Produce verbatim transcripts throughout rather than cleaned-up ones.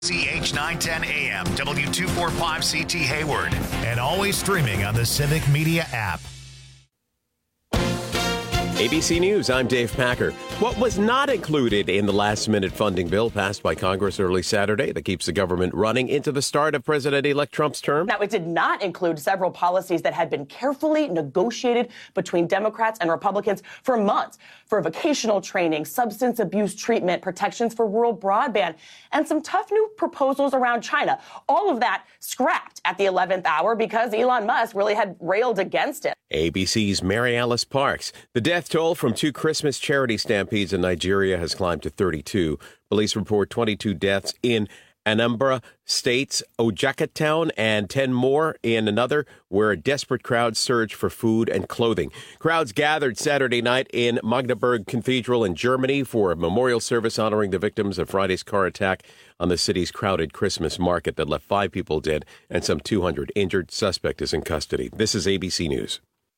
C H nine ten A M, W two forty-five C T Hayward, and always streaming on the Civic Media app. A B C News, I'm Dave Packer. What was not included in the last-minute funding bill passed by Congress early Saturday that keeps the government running into the start of President-elect Trump's term? Now, it did not include several policies that had been carefully negotiated between Democrats and Republicans for months, for vocational training, substance abuse treatment, protections for rural broadband, and some tough new proposals around China. All of that scrapped at the eleventh hour because Elon Musk really had railed against it. A B C's Mary Alice Parks. The death toll from two Christmas charity stampedes in Nigeria has climbed to thirty-two. Police report twenty-two deaths in Anambra State's Ojaka town and ten more in another where a desperate crowd surged for food and clothing. Crowds gathered Saturday night in Magdeburg Cathedral in Germany for a memorial service honoring the victims of Friday's car attack on the city's crowded Christmas market that left five people dead and some two hundred injured. Suspect is in custody. This is A B C News.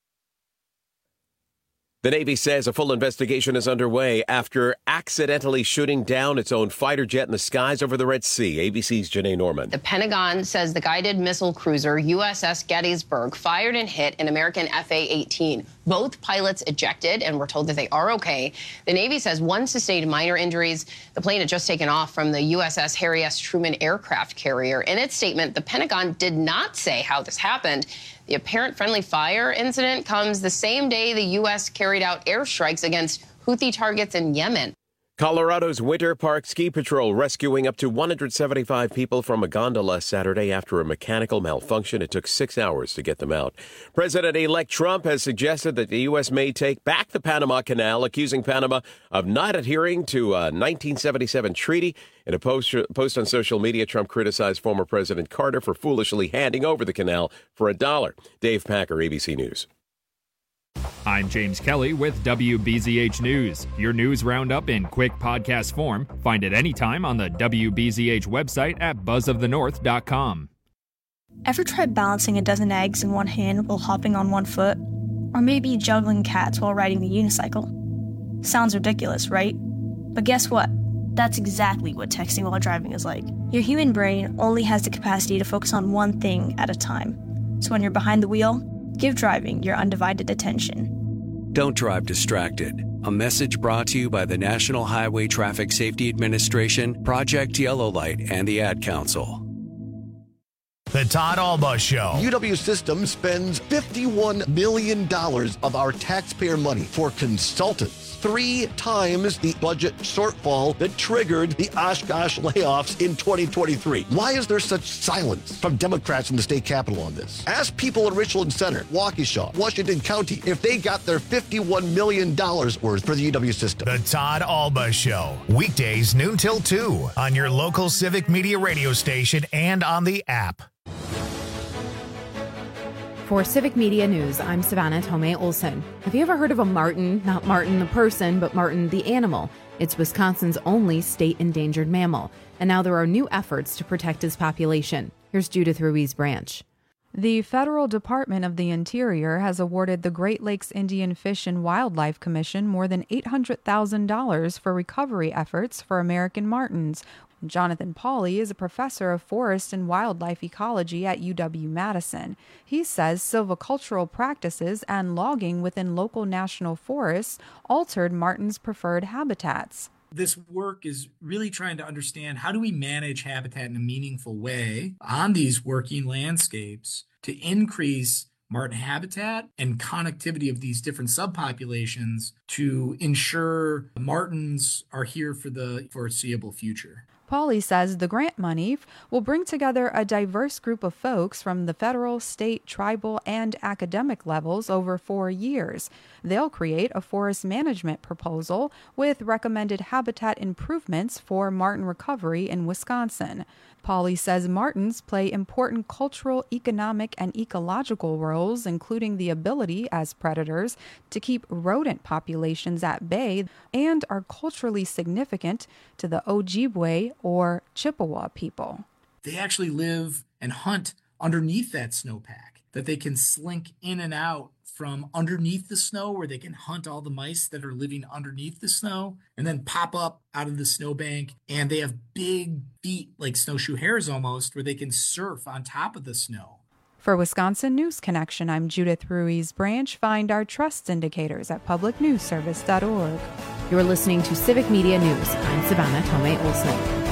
The Navy says a full investigation is underway after accidentally shooting down its own fighter jet in the skies over the Red Sea. A B C's Janae Norman. The Pentagon says the guided missile cruiser U S S Gettysburg fired and hit an American F A eighteen. Both pilots ejected, and we're told that they are okay. The Navy says one sustained minor injuries. The plane had just taken off from the U S S Harry S. Truman aircraft carrier. In its statement, the Pentagon did not say how this happened. The apparent friendly fire incident comes the same day the U S carried out airstrikes against Houthi targets in Yemen. Colorado's Winter Park Ski Patrol rescuing up to one hundred seventy-five people from a gondola Saturday after a mechanical malfunction. It took six hours to get them out. President-elect Trump has suggested that the U S may take back the Panama Canal, accusing Panama of not adhering to a nineteen seventy-seven treaty. In a post, post on social media, Trump criticized former President Carter for foolishly handing over the canal for a dollar. Dave Packer, A B C News. I'm James Kelly with W B Z H News. Your news roundup in quick podcast form. Find it anytime on the W B Z H website at buzz of the north dot com. Ever tried balancing a dozen eggs in one hand while hopping on one foot? Or maybe juggling cats while riding the unicycle? Sounds ridiculous, right? But guess what? That's exactly what texting while driving is like. Your human brain only has the capacity to focus on one thing at a time. So when you're behind the wheel, give driving your undivided attention. Don't drive distracted. A message brought to you by the National Highway Traffic Safety Administration, Project Yellow Light, and the Ad Council. The Todd Alba Show. U W Systems spends fifty-one million dollars of our taxpayer money for consultants. Three times the budget shortfall that triggered the Oshkosh layoffs in twenty twenty-three. Why is there such silence from Democrats in the state capitol on this? Ask people in Richland Center, Waukesha, Washington County if they got their fifty-one million dollars worth for the U W system. The Todd Alba Show. Weekdays noon till two on your local Civic Media radio station and on the app. For Civic Media News, I'm Savannah Tomei Olson. Have you ever heard of a marten? Not Martin the person, but marten the animal. It's Wisconsin's only state endangered mammal, and now there are new efforts to protect its population. Here's Judith Ruiz Branch. The Federal Department of the Interior has awarded the Great Lakes Indian Fish and Wildlife Commission more than eight hundred thousand dollars for recovery efforts for American martens. Jonathan Pauly is a professor of forest and wildlife ecology at U W-Madison. He says silvicultural practices and logging within local national forests altered martens' preferred habitats. This work is really trying to understand how do we manage habitat in a meaningful way on these working landscapes to increase marten habitat and connectivity of these different subpopulations to ensure martens are here for the foreseeable future. Pauly says the grant money will bring together a diverse group of folks from the federal, state, tribal, and academic levels over four years. They'll create a forest management proposal with recommended habitat improvements for marten recovery in Wisconsin. Pauly says martens play important cultural, economic, and ecological roles, including the ability as predators to keep rodent populations at bay, and are culturally significant to the Ojibwe or Chippewa people. They actually live and hunt underneath that snowpack, that they can slink in and out from underneath the snow where they can hunt all the mice that are living underneath the snow and then pop up out of the snowbank. And they have big feet like snowshoe hares almost where they can surf on top of the snow. For Wisconsin News Connection, I'm Judith Ruiz Branch. Find our trust indicators at public news service dot org. You're listening to Civic Media News. I'm Savannah Tomei Olsen.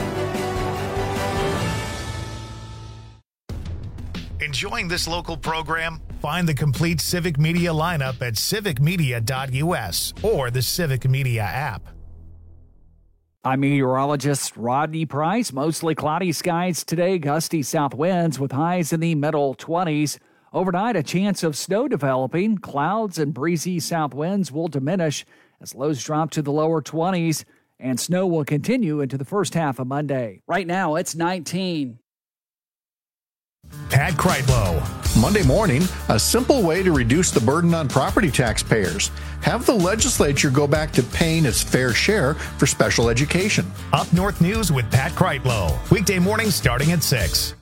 Enjoying this local program? Find the complete Civic Media lineup at civic media dot u s or the Civic Media app. I'm meteorologist Rodney Price. Mostly cloudy skies today, gusty south winds with highs in the middle twenties. Overnight, a chance of snow developing. Clouds and breezy south winds will diminish as lows drop to the lower twenties, and snow will continue into the first half of Monday. Right now, it's nineteen. Pat Kreitlow. Monday morning, a simple way to reduce the burden on property taxpayers. Have the legislature go back to paying its fair share for special education. Up North News with Pat Kreitlow. Weekday mornings starting at six.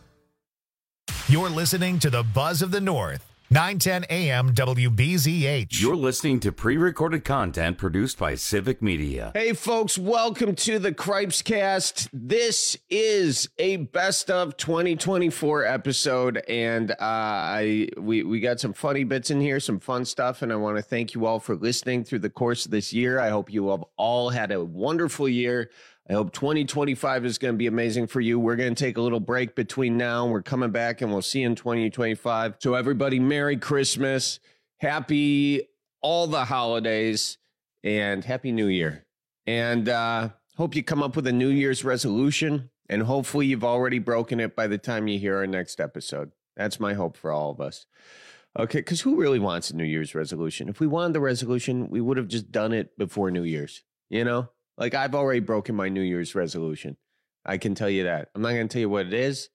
You're listening to the Buzz of the North. nine ten A M W B Z H. You're listening to pre-recorded content produced by Civic Media. Hey, folks, welcome to the Cripescast. This is a best of twenty twenty-four episode, and uh, I we, we got some funny bits in here, some fun stuff, and I want to thank you all for listening through the course of this year. I hope you have all had a wonderful year. I hope twenty twenty-five is going to be amazing for you. We're going to take a little break between now and we're coming back, and we'll see you in twenty twenty-five. So everybody, Merry Christmas, happy all the holidays, and Happy New Year. And uh, hope you come up with a New Year's resolution, and hopefully you've already broken it by the time you hear our next episode. That's my hope for all of us. Okay, because who really wants a New Year's resolution? If we wanted the resolution, we would have just done it before New Year's, you know? Like, I've already broken my New Year's resolution. I can tell you that. I'm not going to tell you what it is.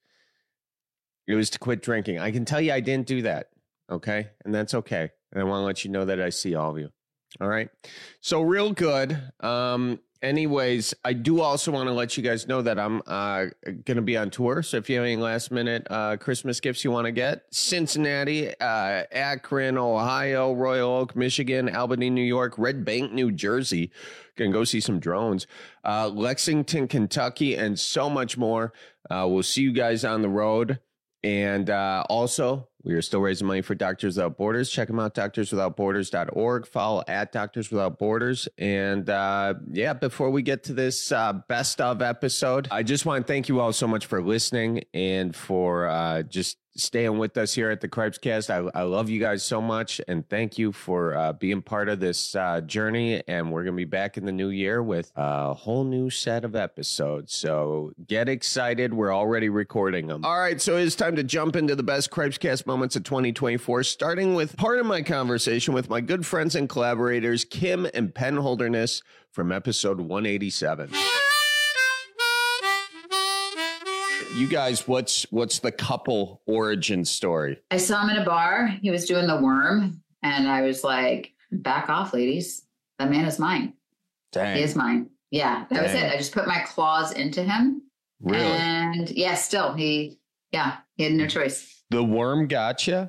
It was to quit drinking. I can tell you I didn't do that, okay? And that's okay. And I want to let you know that I see all of you, all right? So real good. Um, anyways, I do also want to let you guys know that I'm uh, going to be on tour. So if you have any last-minute uh, Christmas gifts you want to get, Cincinnati, uh, Akron, Ohio, Royal Oak, Michigan, Albany, New York, Red Bank, New Jersey. Can go see some drones, uh, Lexington, Kentucky, and so much more. Uh, we'll see you guys on the road. And uh, also, we are still raising money for Doctors Without Borders. Check them out, doctors without borders dot org. Follow at Doctors Without Borders. And uh, yeah, before we get to this uh, best of episode, I just want to thank you all so much for listening and for uh, just staying with us here at the Cripescast. I, I love you guys so much, and thank you for uh, being part of this uh, journey. And we're going to be back in the new year with a whole new set of episodes. So get excited. We're already recording them. All right, so it's time to jump into the best Cripescast moments of twenty twenty-four, starting with part of my conversation with my good friends and collaborators, Kim and Penn Holderness, from episode one eighty-seven. You guys, what's what's the couple origin story? I saw him in a bar. He was doing the worm. And I was like, back off, ladies. That man is mine. Dang. He is mine. Yeah, that Dang. was it. I just put my claws into him. Really? And yeah, still, he, yeah, he had no choice. The worm gotcha?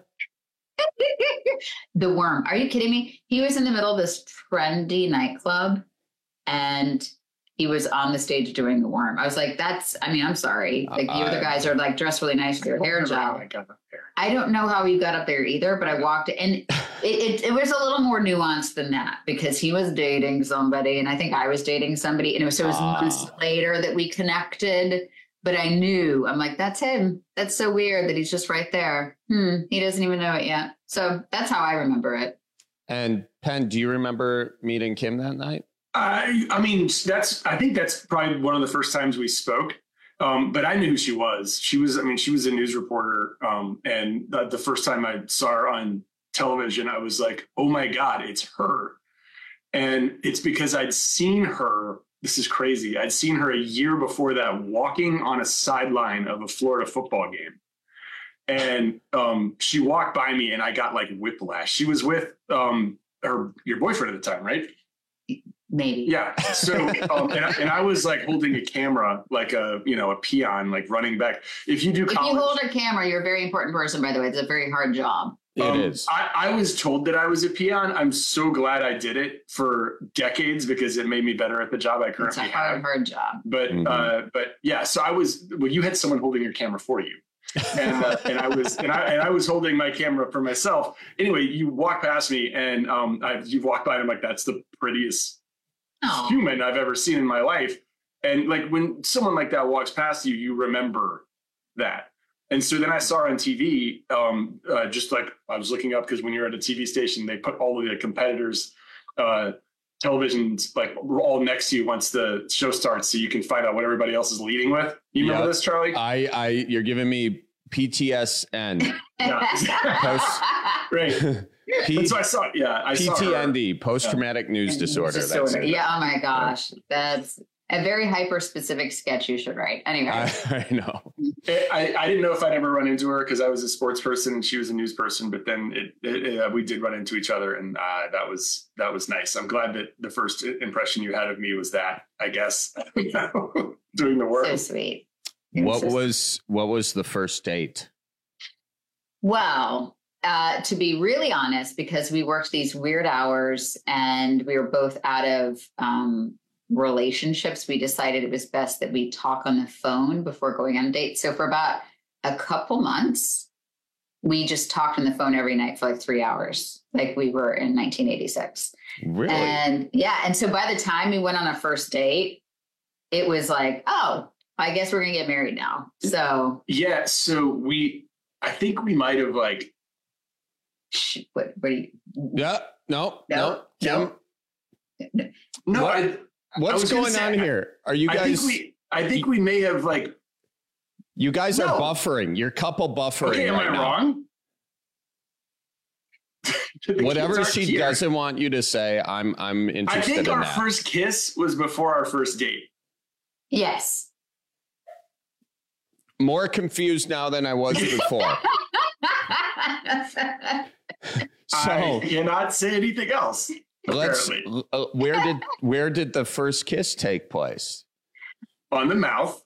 The worm. Are you kidding me? He was in the middle of this trendy nightclub. And he was on the stage doing the worm. I was like, that's, I mean, I'm sorry. Like, uh, you other guys are like dressed really nice with your hair job. I, got up there. I don't know how he got up there either, but I walked and it, it, it was a little more nuanced than that because he was dating somebody and I think I was dating somebody. And it was, so it was uh, months later that we connected, but I knew, I'm like, that's him. That's so weird that he's just right there. Hmm. He doesn't even know it yet. So that's how I remember it. And Penn, do you remember meeting Kim that night? I, I mean, that's, I think that's probably one of the first times we spoke, um, but I knew who she was. She was, I mean, she was a news reporter. Um, and the, the first time I saw her on television, I was like, oh my God, it's her. And it's because I'd seen her, this is crazy. I'd seen her a year before that walking on a sideline of a Florida football game. And um, she walked by me and I got like whiplash. She was with um, her, your boyfriend at the time, right? Maybe. Yeah. So, um, and, I, and I was like holding a camera, like a, you know, a peon, like running back. If you do If college, you hold a camera, you're a very important person, by the way. It's a very hard job. It um, is. I, I was told that I was a peon. I'm so glad I did it for decades because it made me better at the job I currently It's a hard, have. hard job. But Mhm. uh, but yeah, so I was. Well, you had someone holding your camera for you, and uh, and I was and I and I was holding my camera for myself. Anyway, you walk past me, and um, I you walk by, and I'm like, that's the prettiest Aw. human I've ever seen in my life. And like when someone like that walks past you, you remember that. And so then I saw her on T V, um, uh, just like I was looking up because when you're at a T V station, they put all of the competitors' uh, televisions like all next to you once the show starts, so you can find out what everybody else is leading with. You remember Yep. this, Charlie? I, I, you're giving me P T S N. Post, Right. P- And so I saw, yeah, I saw her. P T N D, post-traumatic news disorder. That's Disorder. it. Yeah. Oh my gosh. That's a very hyper specific sketch you should write. Anyway. I, I know. I, I didn't know if I'd ever run into her because I was a sports person and she was a news person, but then it, it, it, uh, we did run into each other, and uh, that was that was nice. I'm glad that the first impression you had of me was that, I guess, doing the work. So sweet. What It's just- was what was the first date? Well, uh, to be really honest, because we worked these weird hours and we were both out of um, relationships, we decided it was best that we talk on the phone before going on a date. So for about a couple months, we just talked on the phone every night for like three hours, like we were in nineteen eighty-six. Really? And yeah. And so by the time we went on a first date, it was like, oh, I guess we're going to get married now. So Yeah, so we, I think we might have like, what, what do you, Yeah. No. No, No. Kim, no, What- I, I what's was gonna going say, on I- here? Are you I guys? think we, I think we may have like, you guys are No. buffering. You're couple buffering. okay, am right I now. wrong? The kids Whatever aren't she here. doesn't want you to say, I'm I'm I interested think in our that. first kiss was before our first date. yes. More confused now than I was before. So I cannot say anything else. let's. Apparently. Uh, where did where did the first kiss take place? On the mouth.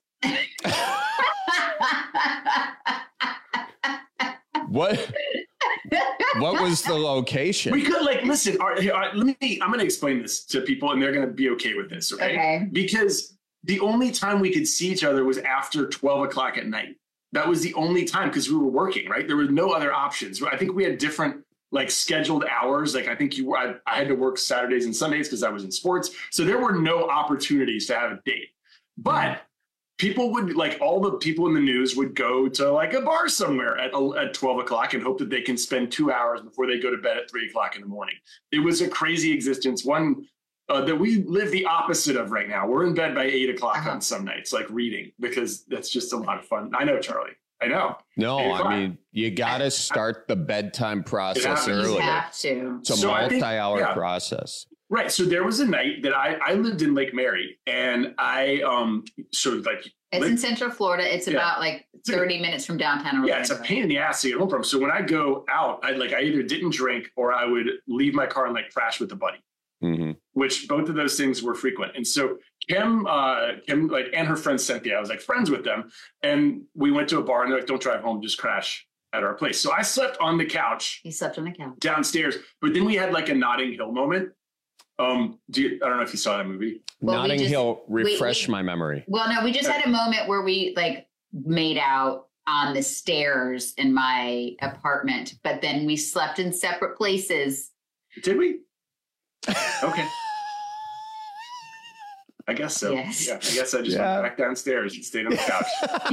What what was the location? We could like listen. All right, here, all right, let me. I'm going to explain this to people, and they're going to be okay with this. Okay? Okay. Because the only time we could see each other was after twelve o'clock at night. That was the only time because we were working. Right, there were no other options. I think we had different like scheduled hours. Like I think you, I, I had to work Saturdays and Sundays because I was in sports. So there were no opportunities to have a date. But people would like all the people in the news would go to like a bar somewhere at, at twelve o'clock and hope that they can spend two hours before they go to bed at three o'clock in the morning. It was a crazy existence. One uh, that we live the opposite of right now. We're in bed by eight o'clock Uh-huh. on some nights, like reading, because that's just a lot of fun. I know, Charlie. I know. No, Eight I o'clock. mean you got to start the bedtime process happens. You earlier. have to. It's a So I think- multi-hour yeah. process. Right. So there was a night that I, I lived in Lake Mary, and I um so like It's Lake- in Central Florida. It's Yeah. about like a- thirty minutes from downtown Orlando. yeah, it's a pain in the ass to get home from. So when I go out, I like I either didn't drink or I would leave my car and like crash with a buddy, Mhm. which both of those things were frequent. And so Kim, uh, Kim, like, and her friend Cynthia, I was like friends with them, and we went to a bar, and they're like, "Don't drive home, just crash at our place." So I slept on the couch He slept on the couch. downstairs, but then we had like a Notting Hill moment. Um, do you, I don't know if you saw that movie. Well, we Notting just- Hill, we- refresh we- my memory. Well, no, we just had a moment where we like made out on the stairs in my apartment, but then we slept in separate places. Did we? Okay. I guess so. Yes. Yeah, I guess I just Yeah. went back downstairs and stayed on the couch.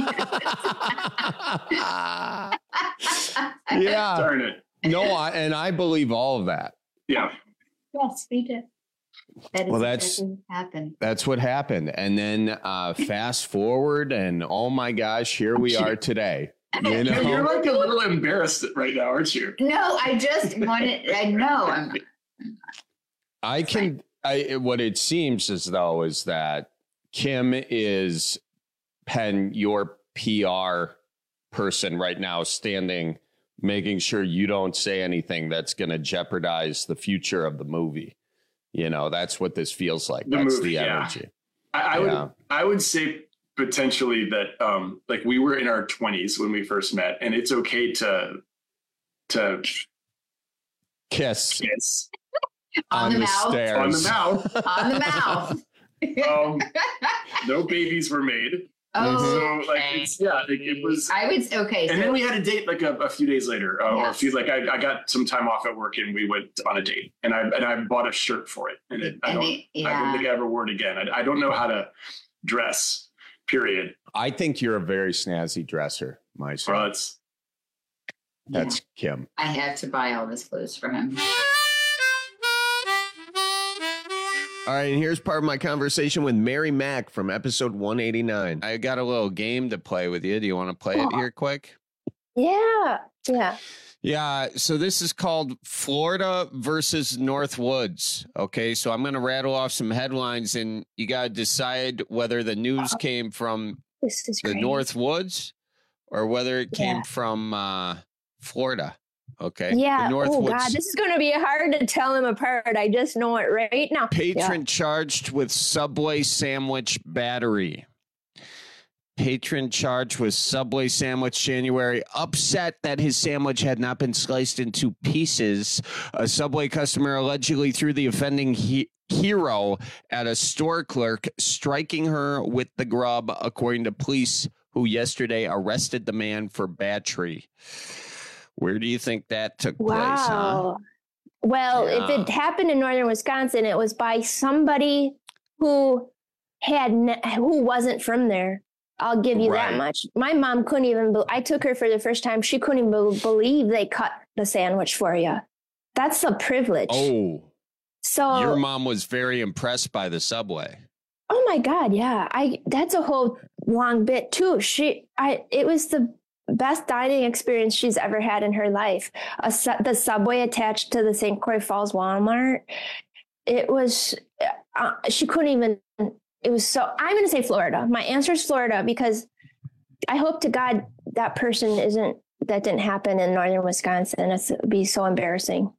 Yeah. Darn it. No, I, and I believe all of that. Yeah. Yes, we did. That is Well, that's- exactly what happened. That's what happened. And then uh, fast forward, and oh my gosh, here we are today. You You're, know, you're like a little embarrassed right now, aren't you? No, I just wanted. I know. I'm. I can. I what it seems as though is that Kim is Penn, your P R person right now, standing, making sure you don't say anything that's going to jeopardize the future of the movie. You know, that's what this feels like. The that's movie, the yeah. energy. I, I Yeah. would I would say potentially that um like we were in our twenties when we first met, and it's okay to to kiss. Kiss. On, on the, the mouth. stairs. On the mouth. On the mouth. um, no babies were made. Oh, so like it's, yeah, like, it was. I would okay. And so, then we had a date like a, a few days later, uh, Yes. or a few like I, I got some time off at work and we went on a date, and I and I bought a shirt for it, and it, I And don't it- I don't yeah. think I ever wore it again. I, I don't know how to dress. Period. I think you're a very snazzy dresser, my son. Well, it's That's Kim. I have to buy all this clothes for him. All right, and here's part of my conversation with Mary Mack from episode one eighty-nine. I got a little game to play with you. Do you want to play it here quick? Yeah. Yeah. Yeah, so this is called Florida versus North Woods. Okay, so I'm going to rattle off some headlines, and you got to decide whether the news came from This is the great. North Woods or whether it came Yeah. from uh, Florida. Okay. Yeah. The North Oh Woods God, this is going to be hard to tell them apart. I just know it right now. patron charged with Subway sandwich battery. Patron charged with Subway sandwich January, upset that his sandwich had not been sliced into pieces. A Subway customer allegedly threw the offending he- hero at a store clerk, striking her with the grub, according to police who yesterday arrested the man for battery. Where do you think that took place? Huh? Wow. Well, Yeah. if it happened in northern Wisconsin, it was by somebody who had ne- who wasn't from there. I'll give you Right. that much. My mom couldn't even. Be- I took her for the first time. She couldn't even be- believe they cut the sandwich for you. That's a privilege. Oh, so your mom was very impressed by the Subway. Oh my God, yeah. I that's a whole long bit too. She I it was the best dining experience she's ever had in her life. A su- the Subway attached to the Saint Croix Falls Walmart. It was uh, she couldn't even it was so I'm going to say Florida. My answer is Florida because I hope to God that person isn't that didn't happen in northern Wisconsin. It's, it'd be so embarrassing.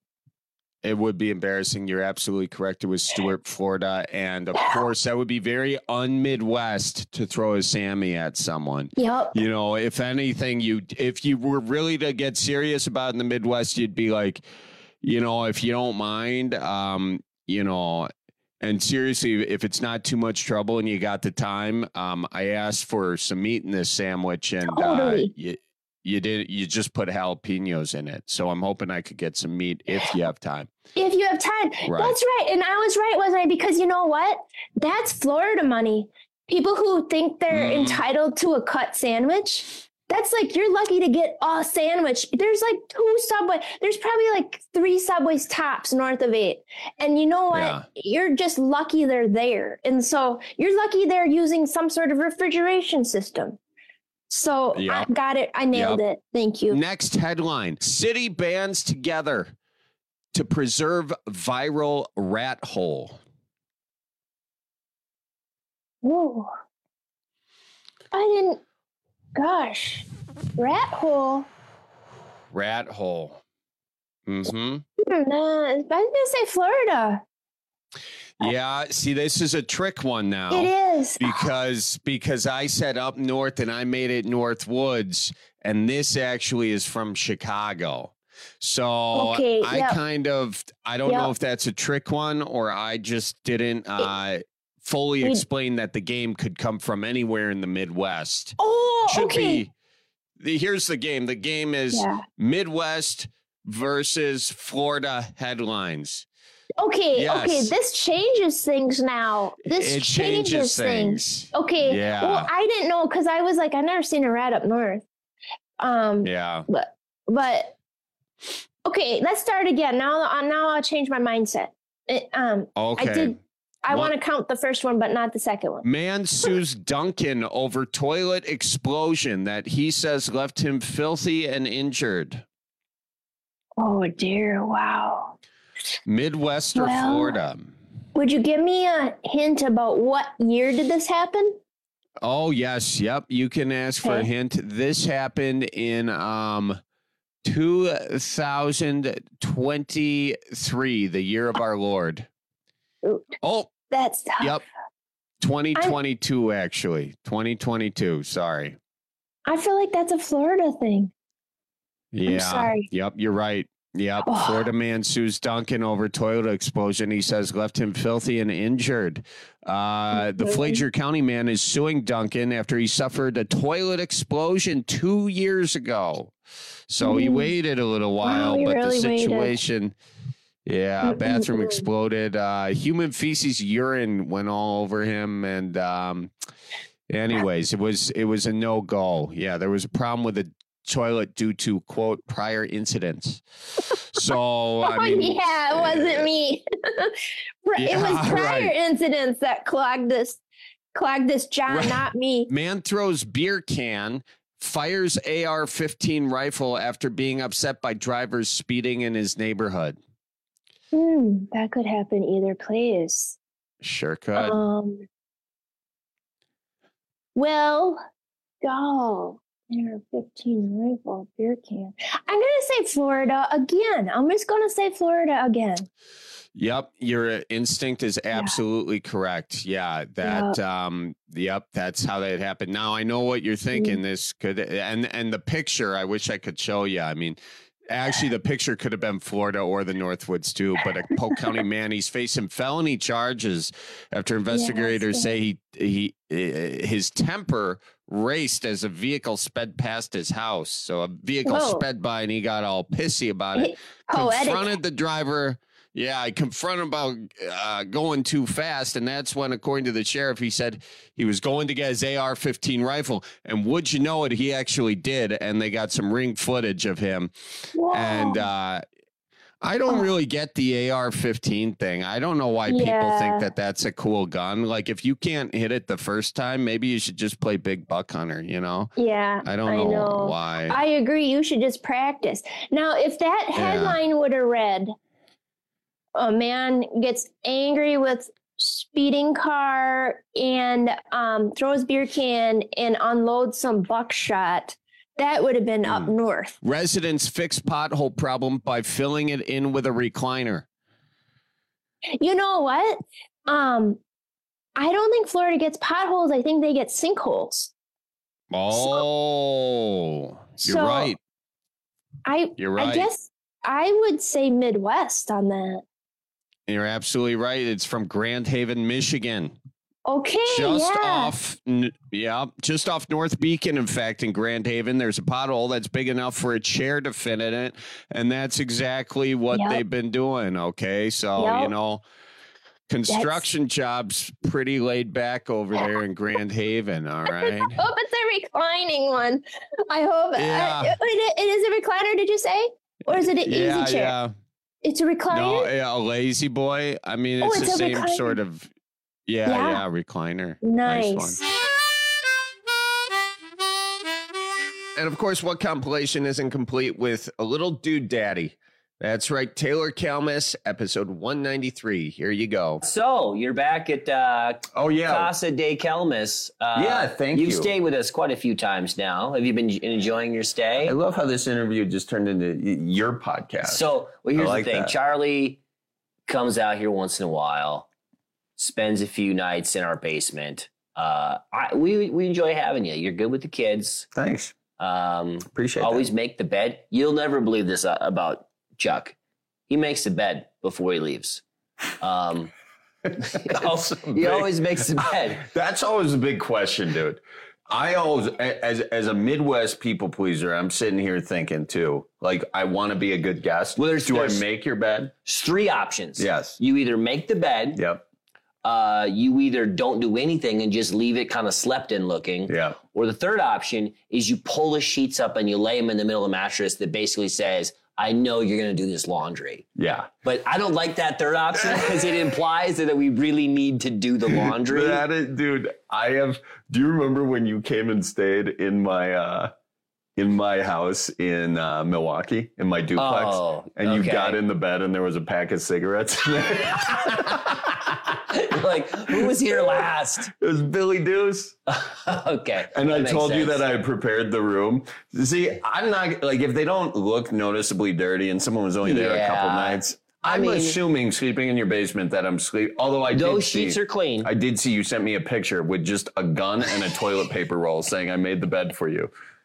It would be embarrassing. You're absolutely correct. It was Stuart, Florida. And of course, that would be very un-Midwest to throw a Sammy at someone. Yep. You know, if anything, you if you were really to get serious about in the Midwest, you'd be like, you know, if you don't mind, um, you know, and seriously, if it's not too much trouble and you got the time, um, I asked for some meat in this sandwich and Totally. uh, you, you did you just put jalapenos in it. So I'm hoping I could get some meat if you have time. If you have time. Right. That's right. And I was right, wasn't I? Because you know what? That's Florida money. People who think they're Mhm. entitled to a cut sandwich. That's like, you're lucky to get a sandwich. There's like two Subway. There's probably like three Subways tops north of eight. And you know what? Yeah. You're just lucky they're there. And so you're lucky they're using some sort of refrigeration system. So Yep. I got it. I nailed Yep. it. Thank you. Next headline: City bands together to preserve viral rat hole. Whoa. I didn't, gosh, rat hole. Rat hole. Mm-hmm. Hmm, uh, I was going to say Florida. Yeah. See, this is a trick one now. It is. because because I said up north and I made it North Woods, and this actually is from Chicago. So Okay, I yep. kind of I don't know Yep. if that's a trick one or I just didn't uh, fully It- explain that the game could come from anywhere in the Midwest. Oh, Should okay. be. the- Here's the game. The game is Yeah. Midwest versus Florida headlines. Okay, Yes. okay, this changes things now. This It changes, changes things. things. Okay. Yeah. Well, I didn't know because I was like, I've never seen a rat up north. Um, Yeah. but but okay, let's start again. Now, uh, now I'll change my mindset. It, um, Okay. I did. I What- want to count the first one, but not the second one. Man sues Duncan over toilet explosion that he says left him filthy and injured. Oh dear! Wow. Midwest or Well- Florida? Would you give me a hint about what year did this happen? Oh, yes. Yep. You can ask for a Okay. hint. This happened in um two thousand twenty-three, the year of our Lord. Ooh, Oh, that's tough. yep. twenty twenty-two, actually. twenty twenty-two. Sorry. I feel like that's a Florida thing. Yeah. I'm sorry. Yep. You're right. Yep. Oh. Florida man sues Duncan over toilet explosion. He says left him filthy and injured. Uh, the Flager County man is suing Duncan after he suffered a toilet explosion two years ago. So mm. he waited a little while, wow, but really the situation. Waited. Yeah, bathroom exploded. Uh, human feces, urine went all over him, and um, anyways, it was it was a no go. Yeah, there was a problem with the toilet due to quote prior incidents. So I mean, oh, yeah, it wasn't me. It yeah, was prior right. incidents that clogged this clogged this John, right. not me. Man throws beer can, fires A R fifteen rifle after being upset by drivers speeding in his neighborhood. Hmm, that could happen either place. Sure could. Um. Well, go. A R fifteen rifle beer can. I'm gonna say Florida again. I'm just gonna say Florida again. Yep, your instinct is absolutely yeah. correct. Yeah, that yep. um yep, that's how that happened. Now I know what you're thinking. Mm-hmm. This could and and the picture, I wish I could show you. I mean, actually the picture could have been Florida or the Northwoods too, but a Polk County man, he's facing felony charges after investigators yes, say he he his temper raced as a vehicle sped past his house. So a vehicle Whoa. sped by and he got all pissy about it. Poetic. Confronted the driver. Yeah, I confronted him about uh, going too fast. And that's when, according to the sheriff, he said he was going to get his A R fifteen rifle. And would you know it, he actually did. And they got some ring footage of him. Whoa. And uh, I don't really get the A R fifteen thing. I don't know why yeah. people think that that's a cool gun. Like, if you can't hit it the first time, maybe you should just play Big Buck Hunter, you know? Yeah. I don't know, I know. why. I agree. You should just practice. Now, if that headline yeah. would have read, a man gets angry with speeding car and um, throws beer can and unloads some buckshot, that would have been mm. up north. Residents fix pothole problem by filling it in with a recliner. You know what? Um, I don't think Florida gets potholes. I think they get sinkholes. Oh, so, you're so right. I, you're right. I guess I would say Midwest on that. You're absolutely right. It's from Grand Haven, Michigan. Okay, just yeah. off, yeah, just off North Beacon. In fact, in Grand Haven, there's a pothole that's big enough for a chair to fit in it, and that's exactly what yep. they've been doing. Okay, so yep. you know, construction that's... jobs pretty laid back over there in Grand Haven. All right. I hope it's a reclining one. I hope yeah. uh, it, it is a recliner. Did you say, or is it an yeah, easy chair? Yeah. It's a recliner? No, yeah, a lazy boy. I mean, it's, oh, it's the same recliner. sort of, yeah, yeah, yeah, recliner. Nice. nice one. And of course, what compilation isn't complete with a little dude daddy? That's right, Taylor Kalmus, episode one ninety-three. Here you go. So, you're back at uh, oh, yeah. Casa de Kalmus. Uh, yeah, thank you've you. You've stayed with us quite a few times now. Have you been enjoying your stay? I love how this interview just turned into your podcast. So, well, here's like the thing. That. Charlie comes out here once in a while, spends a few nights in our basement. Uh, I, we we enjoy having you. You're good with the kids. Thanks. Um, Appreciate it. Always that. make the bed. You'll never believe this uh, about Chuck. He makes the bed before he leaves. Um, he big, always makes the bed. That's always a big question, dude. I always, as as a Midwest people pleaser, I'm sitting here thinking too, like, I want to be a good guest. Well, there's, Do there's I make your bed? Three options. Yes. You either make the bed. Yep. Uh, you either don't do anything and just leave it kind of slept in looking. Yeah. Or the third option is you pull the sheets up and you lay them in the middle of the mattress that basically says, I know you're going to do this laundry. Yeah. But I don't like that third option because it implies that we really need to do the laundry. That is, dude, I have, do you remember when you came and stayed in my, uh, in my house in uh, Milwaukee, in my duplex, oh, and you okay. got in the bed and there was a pack of cigarettes in there? You're like, who was here last? It was Billy Deuce. Okay. And I told sense. you that I had prepared the room. See, I'm not, like, if they don't look noticeably dirty and someone was only there yeah. a couple nights, I'm I mean, assuming sleeping in your basement that I'm sleeping. Although I those did sheets see, are clean. I did see you sent me a picture with just a gun and a toilet paper roll saying I made the bed for you.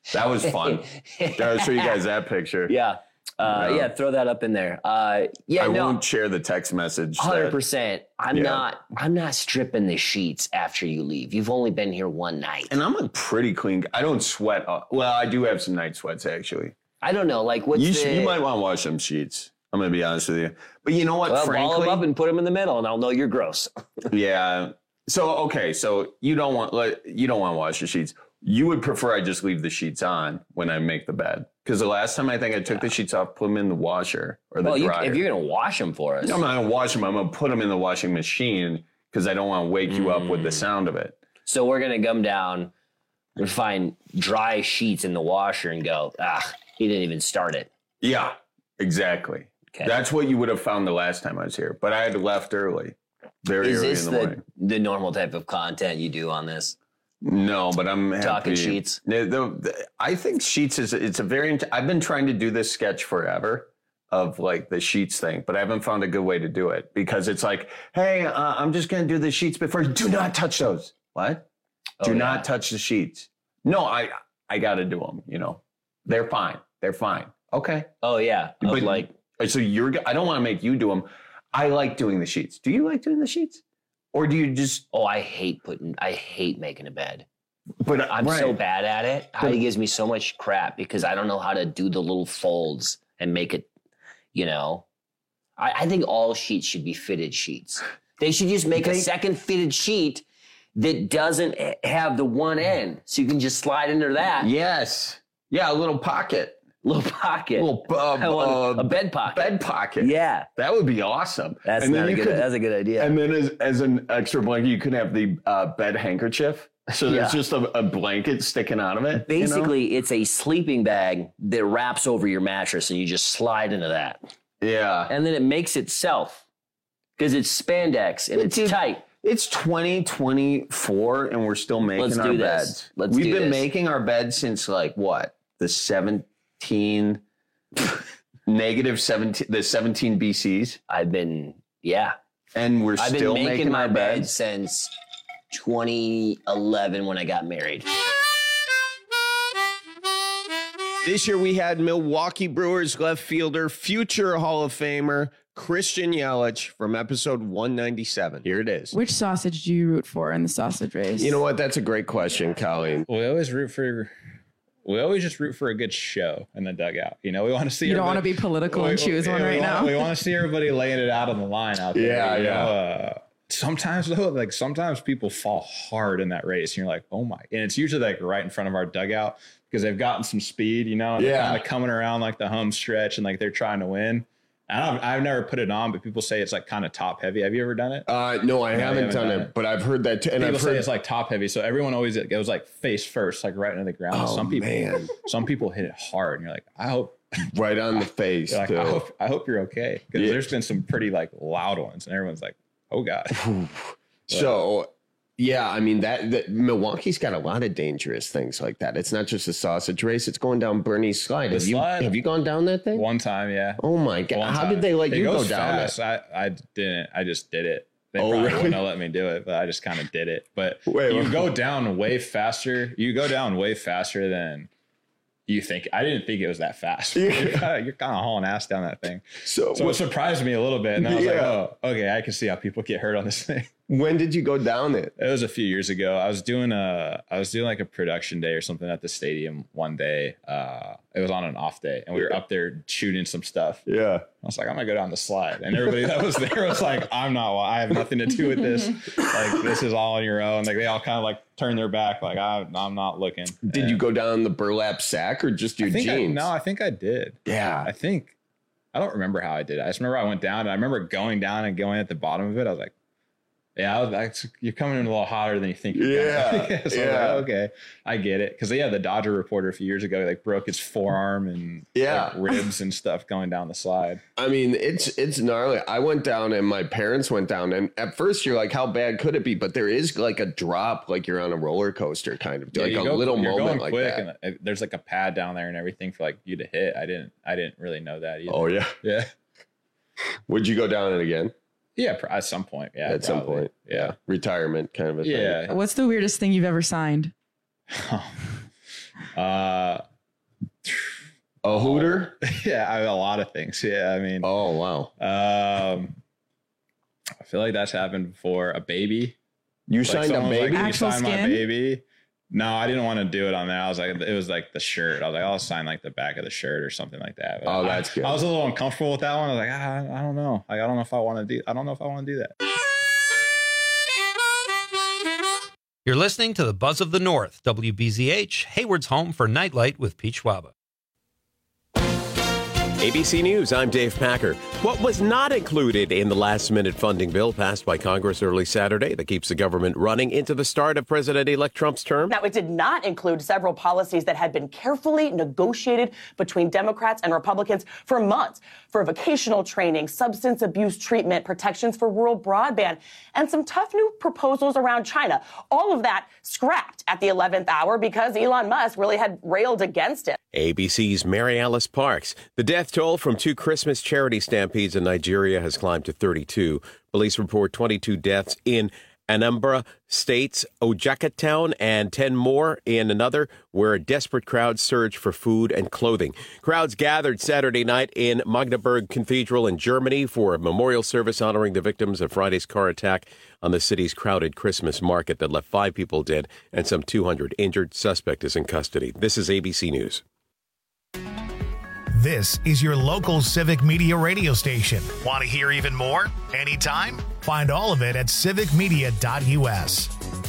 That was fun. I'll show you guys that picture. Yeah. Uh, No. Yeah, throw that up in there. Uh, yeah, I no, won't share the text message. one hundred that- percent. I'm Yeah. not. I'm not stripping the sheets after you leave. You've only been here one night. And I'm a pretty clean. I don't sweat. uh, Well, I do have some night sweats actually. I don't know. Like, what's you, the? should, you might want to wash them sheets. I'm gonna be honest with you. But you know what? well, frankly, ball them up and put them in the middle, and I'll know you're gross. yeah. So okay, so you don't want like you don't want to wash the sheets. You would prefer I just leave the sheets on when I make the bed. Because the last time I think I took the sheets off, put them in the washer or the well, you, dryer. if you're gonna wash them for us, No, I'm not gonna wash them. I'm gonna put them in the washing machine because I don't want to wake you up with the Mm. sound of it. so we're gonna come down and find dry sheets in the washer and go, ah, he didn't even start it. Yeah, exactly. Okay. That's what you would have found the last time I was here. But I had left early, very Is early this in the, the morning. the normal type of content you do on this? No, but I'm Talking happy. sheets? The, the, the- I think sheets is it's a very. I've been trying to do this sketch forever of like the sheets thing, but I haven't found a good way to do it because it's like, hey, uh, I'm just gonna do the sheets before. Do not touch those. What? Oh, do yeah. not touch the sheets. No, I I got to do them. You know, they're fine. They're fine. Okay. Oh yeah, of But like so you're. I don't want to make you do them. I like doing the sheets. Do you like doing the sheets, or do you just? oh, I hate putting. I hate making a bed. But I'm right. so bad at it. But- Heidi gives me so much crap because I don't know how to do the little folds and make it, you know. I, I think all sheets should be fitted sheets. They should just make a They- second fitted sheet that doesn't ha- have the one end. So you can just slide into that Yes. Yeah, a little pocket. little pocket. Little uh, I want uh, a bed pocket. bed pocket. Yeah. That would be awesome. That's And not then a you good could- that's a good idea. And then as, as an extra blanket, you could have the uh, bed handkerchief. So there's Yeah. just a, a blanket sticking out of it. you know? Basically, it's a sleeping bag that wraps over your mattress and you just slide into that. Yeah. And then it makes itself because it's spandex and it's Dude, tight. It's twenty twenty-four and we're still making Let's our do this. beds. Let's We've do been this. making our beds since like what? The seventeen negative seventeen the seventeen B Cs. I've been, yeah. And we're I've been still making, making my our bed beds. since twenty eleven when I got married. This year we had Milwaukee Brewers left fielder, future Hall of Famer Christian Yelich from episode one ninety-seven. Here it is. Which sausage do you root for in the sausage race? You know what? That's a great question, Colleen. We always root for. We always just root for a good show in the dugout. You know, we want to see. You don't want to everybody- be political and we- choose one we right want- now. We want to see everybody laying it out on the line out there. Yeah, you know? yeah. Uh, sometimes though, like sometimes people fall hard in that race, and you're like, oh my! And it's usually like right in front of our dugout because they've gotten some speed, you know, and they're Yeah. kind of coming around like the home stretch, and like they're trying to win. I don't, I've never put it on, but people say it's like kind of top heavy. Have you ever done it? Uh, no, I No, you haven't done it, but I've heard that. Too, and people I've say heard it's like top heavy, so everyone always it goes like face first, like right into the ground. Oh, some people, man. some people hit it hard, and you're like, I hope, right on the face. you're like, too. I hope, I hope you're okay, because Yeah. there's been some pretty like loud ones, and everyone's like, oh god. So, yeah, I mean that, that Milwaukee's got a lot of dangerous things like that. It's not just a sausage race; it's going down Bernie's slide. The Have you slide? have you gone down that thing? One time, yeah. Oh my god! One How time. did they let It you go goes down fast. it? I, I didn't. I just did it. They Oh, probably really? wouldn't have let me do it, but I just kind of did it. But Wait, you wait. go down way faster. You go down way faster than you think. I didn't think it was that fast. Yeah. You're kind of you're kind of hauling ass down that thing. So, So it what- surprised me a little bit, and I was like, Yeah. "Oh, okay, I can see how people get hurt on this thing." when did you go down it? It was a few years ago. I was doing a, I was doing like a production day or something at the stadium one day. Uh, it was on an off day, and we were up there shooting some stuff. Yeah. I was like, I'm gonna go down the slide, and everybody that was there was like, I'm not. I have nothing to do with this. Like, this is all on your own. Like, they all kind of like turned their back. Like, I, I'm not looking. Did you go down the burlap sack or just your I think I, jeans? no, I think I did. Yeah. I think I don't remember how I did it. I just remember I went down, and I remember going down and going at the bottom of it. I was like, yeah, I was, I, you're coming in a little hotter than you think. You're Yeah, gonna. so I was yeah. like, okay, I get it. Because yeah, the Dodger reporter a few years ago like broke his forearm and Yeah. like, ribs and stuff going down the slide. I mean, it's it's gnarly. I went down and my parents went down, and at first you're like, how bad could it be? But there is like a drop, like you're on a roller coaster, kind of Yeah, like you a go- little you're moment going like quick, that. and uh, there's like a pad down there and everything for like you to hit. I didn't, I didn't really know that either. Oh yeah, yeah, would you go down it again? yeah. pr- At some point, yeah. At some probably. point, yeah. retirement kind of a thing. Yeah. What's the weirdest thing you've ever signed? Uh, a hooter? Yeah, I mean, a lot of things. Yeah, I mean. Oh, wow. Um, I feel like that's happened before. A baby. You like signed a baby? Like, Actual you signed my skin? baby. No, I didn't want to do it on there. I was like, it was like the shirt. I was like, I'll sign like the back of the shirt or something like that. But Oh, I, that's good. I was a little uncomfortable with that one. I was like, ah, I don't know. Like, I don't know if I want to do. I don't know if I want to do that. You're listening to the Buzz of the North, W B Z H, Hayward's home for Nightlight with Pete Schwaba. A B C News, I'm Dave Packer. What was not included in the last-minute funding bill passed by Congress early Saturday that keeps the government running into the start of President-elect Trump's term? Now, it did not include several policies that had been carefully negotiated between Democrats and Republicans for months, for vocational training, substance abuse treatment, protections for rural broadband, and some tough new proposals around China. All of that scrapped at the eleventh hour because Elon Musk really had railed against it. A B C's Mary Alice Parks. The death toll from two Christmas charity stampedes in Nigeria has climbed to thirty-two. Police report twenty-two deaths in Anambra State's Ojaka town and ten more in another where a desperate crowd surged for food and clothing. Crowds gathered Saturday night in Magdeburg Cathedral in Germany for a memorial service honoring the victims of Friday's car attack on the city's crowded Christmas market that left five people dead and some two hundred injured. Suspect is in custody. This is A B C News. This is your local Civic Media radio station. Want to hear even more? Anytime? Find all of it at civic media dot u s.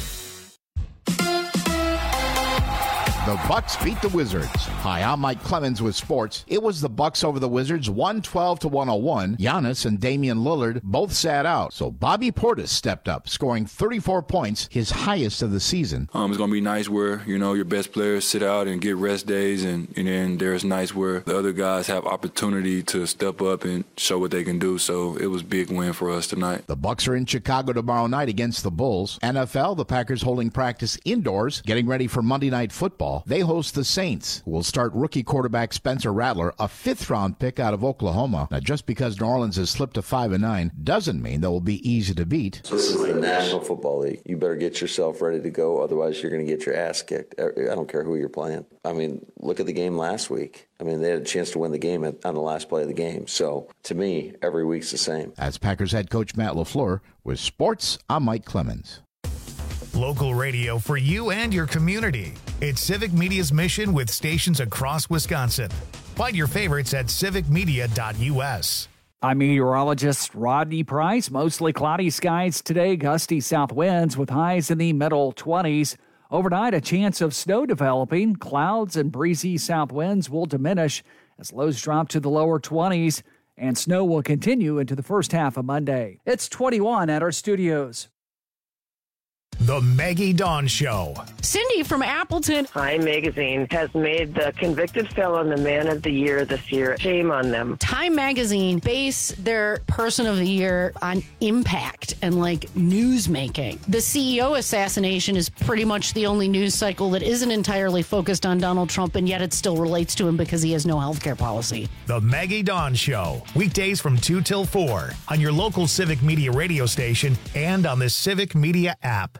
The Bucks beat the Wizards. Hi, I'm Mike Clemens with sports. It was the Bucks over the Wizards, one twelve to one oh one. Giannis and Damian Lillard both sat out, so Bobby Portis stepped up, scoring thirty-four points, his highest of the season. Um, it's going to be nice where, you know, your best players sit out and get rest days, and, and then there's nice where the other guys have opportunity to step up and show what they can do, so it was a big win for us tonight. The Bucks are in Chicago tomorrow night against the Bulls. N F L, the Packers holding practice indoors, getting ready for Monday Night Football. They host the Saints, who will start rookie quarterback Spencer Rattler, a fifth-round pick out of Oklahoma. Now, just because New Orleans has slipped to five and nine doesn't mean they will be easy to beat. This is the National Football League. You better get yourself ready to go, otherwise you're going to get your ass kicked. I don't care who you're playing. I mean, look at the game last week. I mean, they had a chance to win the game on the last play of the game. So, to me, every week's the same. As Packers head coach Matt LaFleur, with sports, I'm Mike Clemens. Local radio for you and your community. It's Civic Media's mission with stations across Wisconsin. Find your favorites at civic media dot u s. I'm meteorologist Rodney Price. Mostly cloudy skies today, gusty south winds with highs in the middle twenties. Overnight, a chance of snow developing. Clouds and breezy south winds will diminish as lows drop to the lower twenties, and snow will continue into the first half of Monday. It's twenty-one at our studios. The Maggie Dawn Show. Cindy from Appleton. Time Magazine has made the convicted felon the man of the year this year. Shame on them. Time Magazine base their person of the year on impact and like news making. The C E O assassination is pretty much the only news cycle that isn't entirely focused on Donald Trump, and yet it still relates to him because he has no health care policy. The Maggie Dawn Show. Weekdays from two till four on your local Civic Media radio station and on the Civic Media app.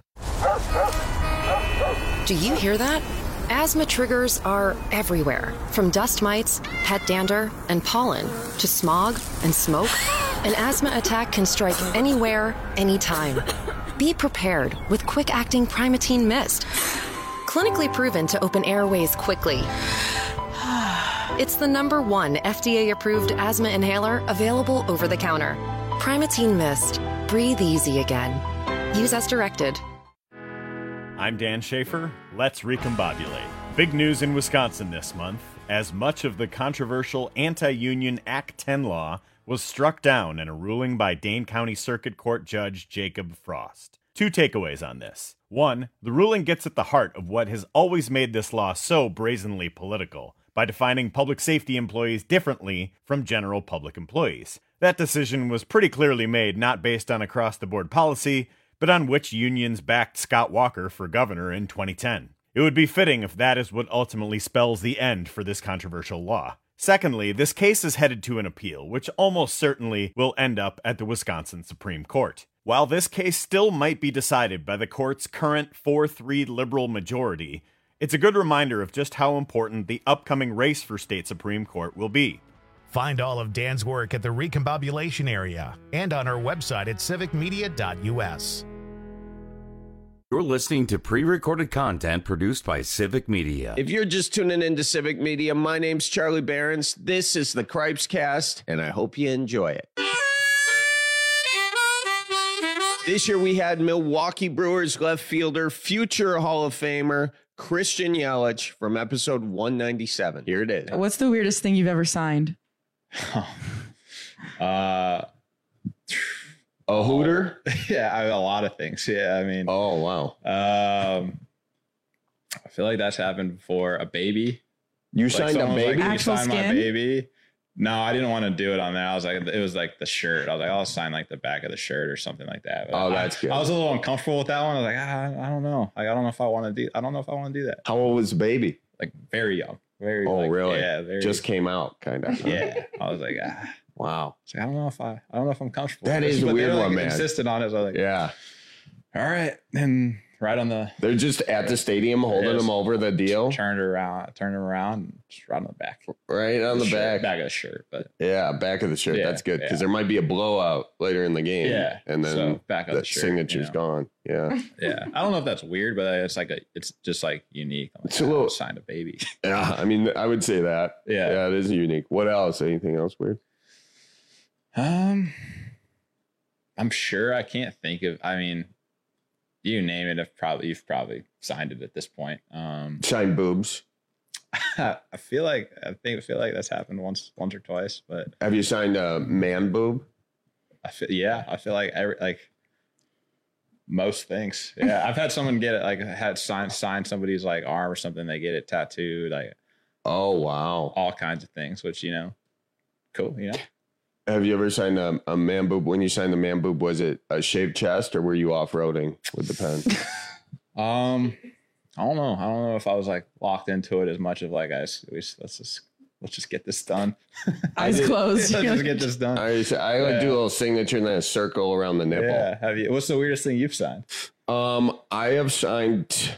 Do you hear that? Asthma triggers are everywhere, from dust mites, pet dander, and pollen, to smog and smoke. An asthma attack can strike anywhere, anytime. Be prepared with quick-acting Primatene Mist. Clinically proven to open airways quickly. It's the number one F D A-approved asthma inhaler available over the counter. Primatene Mist. Breathe easy again. Use as directed. I'm Dan Schaefer. Let's recombobulate. Big news in Wisconsin this month, as much of the controversial anti-union Act ten law was struck down in a ruling by Dane County Circuit Court Judge Jacob Frost. Two takeaways on this. One, the ruling gets at the heart of what has always made this law so brazenly political, by defining public safety employees differently from general public employees. That decision was pretty clearly made not based on across-the-board policy, but on which unions backed Scott Walker for governor in twenty ten. It would be fitting if that is what ultimately spells the end for this controversial law. Secondly, this case is headed to an appeal, which almost certainly will end up at the Wisconsin Supreme Court. While this case still might be decided by the court's current four three liberal majority, It's a good reminder of just how important the upcoming race for state Supreme Court will be. Find all of Dan's work at the Recombobulation area and on our website at civic media dot u s. You're listening to pre-recorded content produced by Civic Media. If you're just tuning into Civic Media, my name's Charlie Behrens. This is the Cripes Cast, and I hope you enjoy it. This year we had Milwaukee Brewers left fielder, future Hall of Famer, Christian Yelich from episode one ninety-seven. Here it is. What's the weirdest thing you've ever signed? uh, a hooter? Yeah, I, a lot of things. Yeah, I mean. Oh, wow. Um, I feel like that's happened before. A baby. You like signed a baby? Like, Actual you signed skin? my baby. No, I didn't want to do it on that. I was like, it was like the shirt. I was like, I'll sign like the back of the shirt or something like that. But Oh, I, that's good. I was a little uncomfortable with that one. I was like, ah, I don't know. Like, I don't know if I want to do. I don't know if I want to do that. How old was the baby? Like very young. Very. Oh, like, really? Yeah. Very, Just came out, kind of. Yeah. I was like, ah. Wow. So I don't know if I. I don't know if I'm comfortable. That with this, is a but they, weird like, one, man. Insisted on it. So I was like, Yeah. all right. And right on the. They're just at the stadium holding Yes. him over the deal. Turned around. Turned him around. And just right on the back. Right on the, shirt, back. Back of the shirt, but. Yeah, back of the shirt. Yeah, That's good because yeah. there might be a blowout later in the game. Yeah, And then so back of the the shirt, signature's you know. gone. Yeah. Yeah, I don't know if that's weird, but it's like a, it's just like unique. I'm like, It's a ah, little- I signed a baby. Yeah. I mean, I would say that. Yeah. Yeah, it is unique. What else? Anything else weird? Um, I'm sure I can't think of. I mean, you name it. I've probably you've probably signed it at this point. Um, Shine boobs. I feel like I think I feel like that's happened once, once or twice. But Have you signed a man boob? I feel yeah, I feel like every like most things. Yeah, I've had someone get it like had signed sign somebody's like arm or something. They get it tattooed. Like Oh, wow. all kinds of things, which you know, cool. You know. Have you ever signed a, a man boob? When you signed the man boob, was it a shaved chest or were you off-roading with the pen? Um, I don't know. I don't know if I was like locked into it as much of like I just, we just- let's just let's just get this done. Eyes closed. Let's just get this done. I, used to- I would Yeah. do a little signature and then a circle around the nipple. Yeah. Have you? What's the weirdest thing you've signed? Um, I have signed,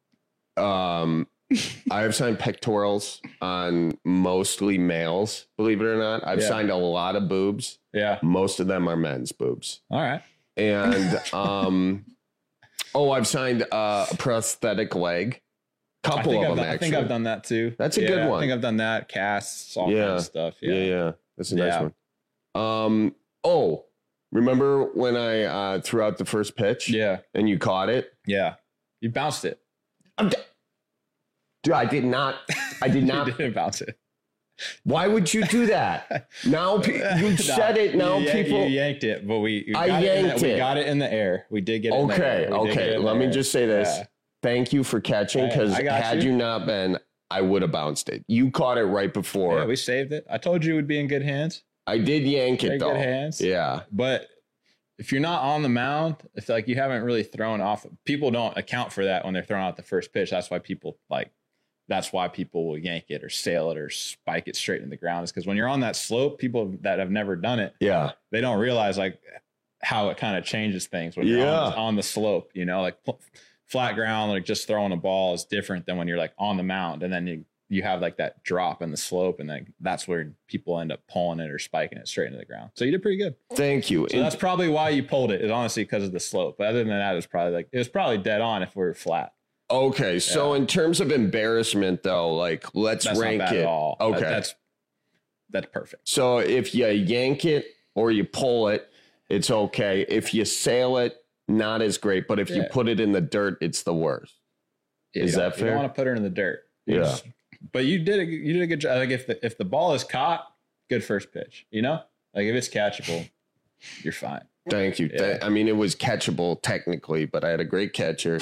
um, I have signed pectorals on mostly males, believe it or not. I've Yeah. signed a lot of boobs. Yeah. Most of them are men's boobs. All right. And, um, oh, I've signed uh, a prosthetic leg. I Couple think of I've them, done, I actually. think I've done that too. That's a Yeah, good one. I think I've done that. Casts, all Yeah. kinds of stuff. Yeah, Yeah. yeah. That's a nice Yeah. one. Um, oh, remember when I uh, threw out the first pitch? Yeah. And you caught it? Yeah. You bounced it. I'm d- Dude, I did not. I did not. You didn't bounce it. Why would you do that? Now pe- you No, said it. Now you, people. you yanked it, but we. we I got it in yanked the, it. We got it in the air. We did get it. In the Okay, air. We did get okay. it in the Let me air. just say this. Yeah. Thank you for catching, I- because I got had you. you. not been, I would have bounced it. You caught it right before. Yeah, we saved it. I told you it would be in good hands. I did yank Very it though. good hands. Yeah. But if you're not on the mound, it's like you haven't really thrown off. People don't account for that when they're throwing out the first pitch. That's why people like. That's why people will yank it or sail it or spike it straight in the ground. Is because when you're on that slope, people that have never done it, Yeah. they don't realize like how it kind of changes things when you're Yeah. on, on the slope. You know, like pl- flat ground, like just throwing a ball is different than when you're like on the mound, and then you you have like that drop in the slope, and then that's where people end up pulling it or spiking it straight into the ground. So you did pretty good. Thank you. So that's probably why you pulled it. Is honestly because of the slope. But other than that, it was probably like it was probably dead on if we were flat. Okay, so in terms of embarrassment, though, like let's That's rank not bad it. at all. Okay, That- that's that's perfect. so if you yank it or you pull it, it's okay. If you sail it, not as great. But if you Yeah. put it in the dirt, it's the worst. Yeah, Is you don't- that You fair? don't want to put her in the dirt. You Yeah. just- but you did a you did a good job. Like if the if the ball is caught, good first pitch. You know, like if it's catchable, you're fine. Thank you. Yeah. Th- I mean, it was catchable technically, but I had a great catcher.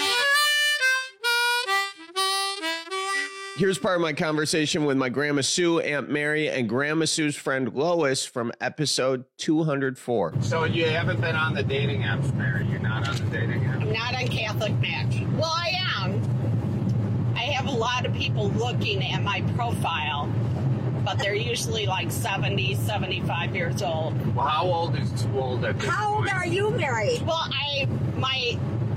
Here's part of my conversation with my Grandma Sue, Aunt Mary, and Grandma Sue's friend Lois from episode two hundred four. So you haven't been on the dating apps, Mary? You're not on the dating apps? I'm not on Catholic Match. Well, I am. I have a lot of people looking at my profile, but they're usually like seventy, seventy-five years old. Well, how old is too old at this How old point? are you, Mary? Well, I my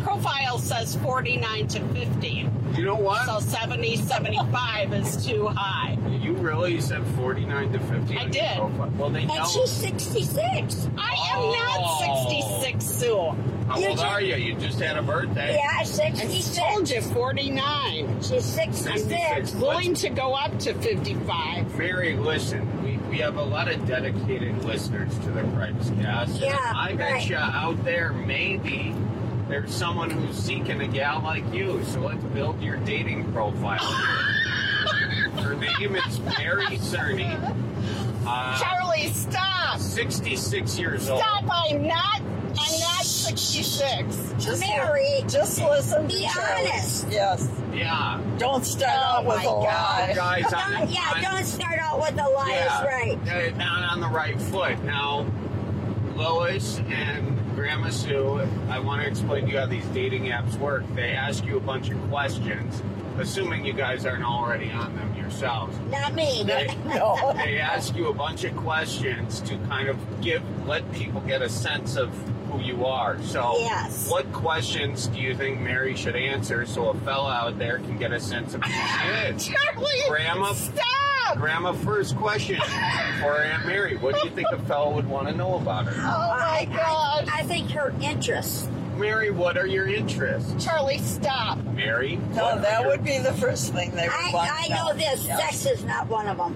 profile says forty-nine to fifty. You know what? So seventy, seventy-five is too high. You really said forty-nine to fifty? I did. Well, they know. And she's sixty-six. I am Oh. not sixty-six, Sue. How old are you? You just had a birthday. Yeah, sixty-six. I told you, forty-nine. She's sixty-six. Willing to go up to fifty-five. Mary, listen, we, we have a lot of dedicated listeners to the Price Cast. Yeah, I bet right. you out there, maybe there's someone who's seeking a gal like you. So let's build your dating profile. Her name is Mary Cerny. Uh, Charlie, stop. sixty-six years old. Stop, I'm not, I'm not sixty-six. Just Mary, just listen be to Charlie. honest. Yes. Yeah. Don't start Oh out with my a lie. Guys, on Don't- the- yeah, on- don't start out with a lie. Yeah, Is right. uh, not on the right foot. Now, Lois and Grandma Sue, I want to explain to you how these dating apps work. They ask you a bunch of questions, assuming you guys aren't already on them yourselves. Not me. They, No. they ask you a bunch of questions to kind of give, let people get a sense of who you are. So, Yes. what questions do you think Mary should answer so a fella out there can get a sense of who she is? Charlie, Grandma, stop. Grandma, first question for Aunt Mary. What do you think a fella would want to know about her? Oh my God. I, I think her interests. Mary, what are your interests? Charlie, stop. Mary? No, what that are your- would be the first thing they would I, want I to know this. Yes. Sex is not one of them.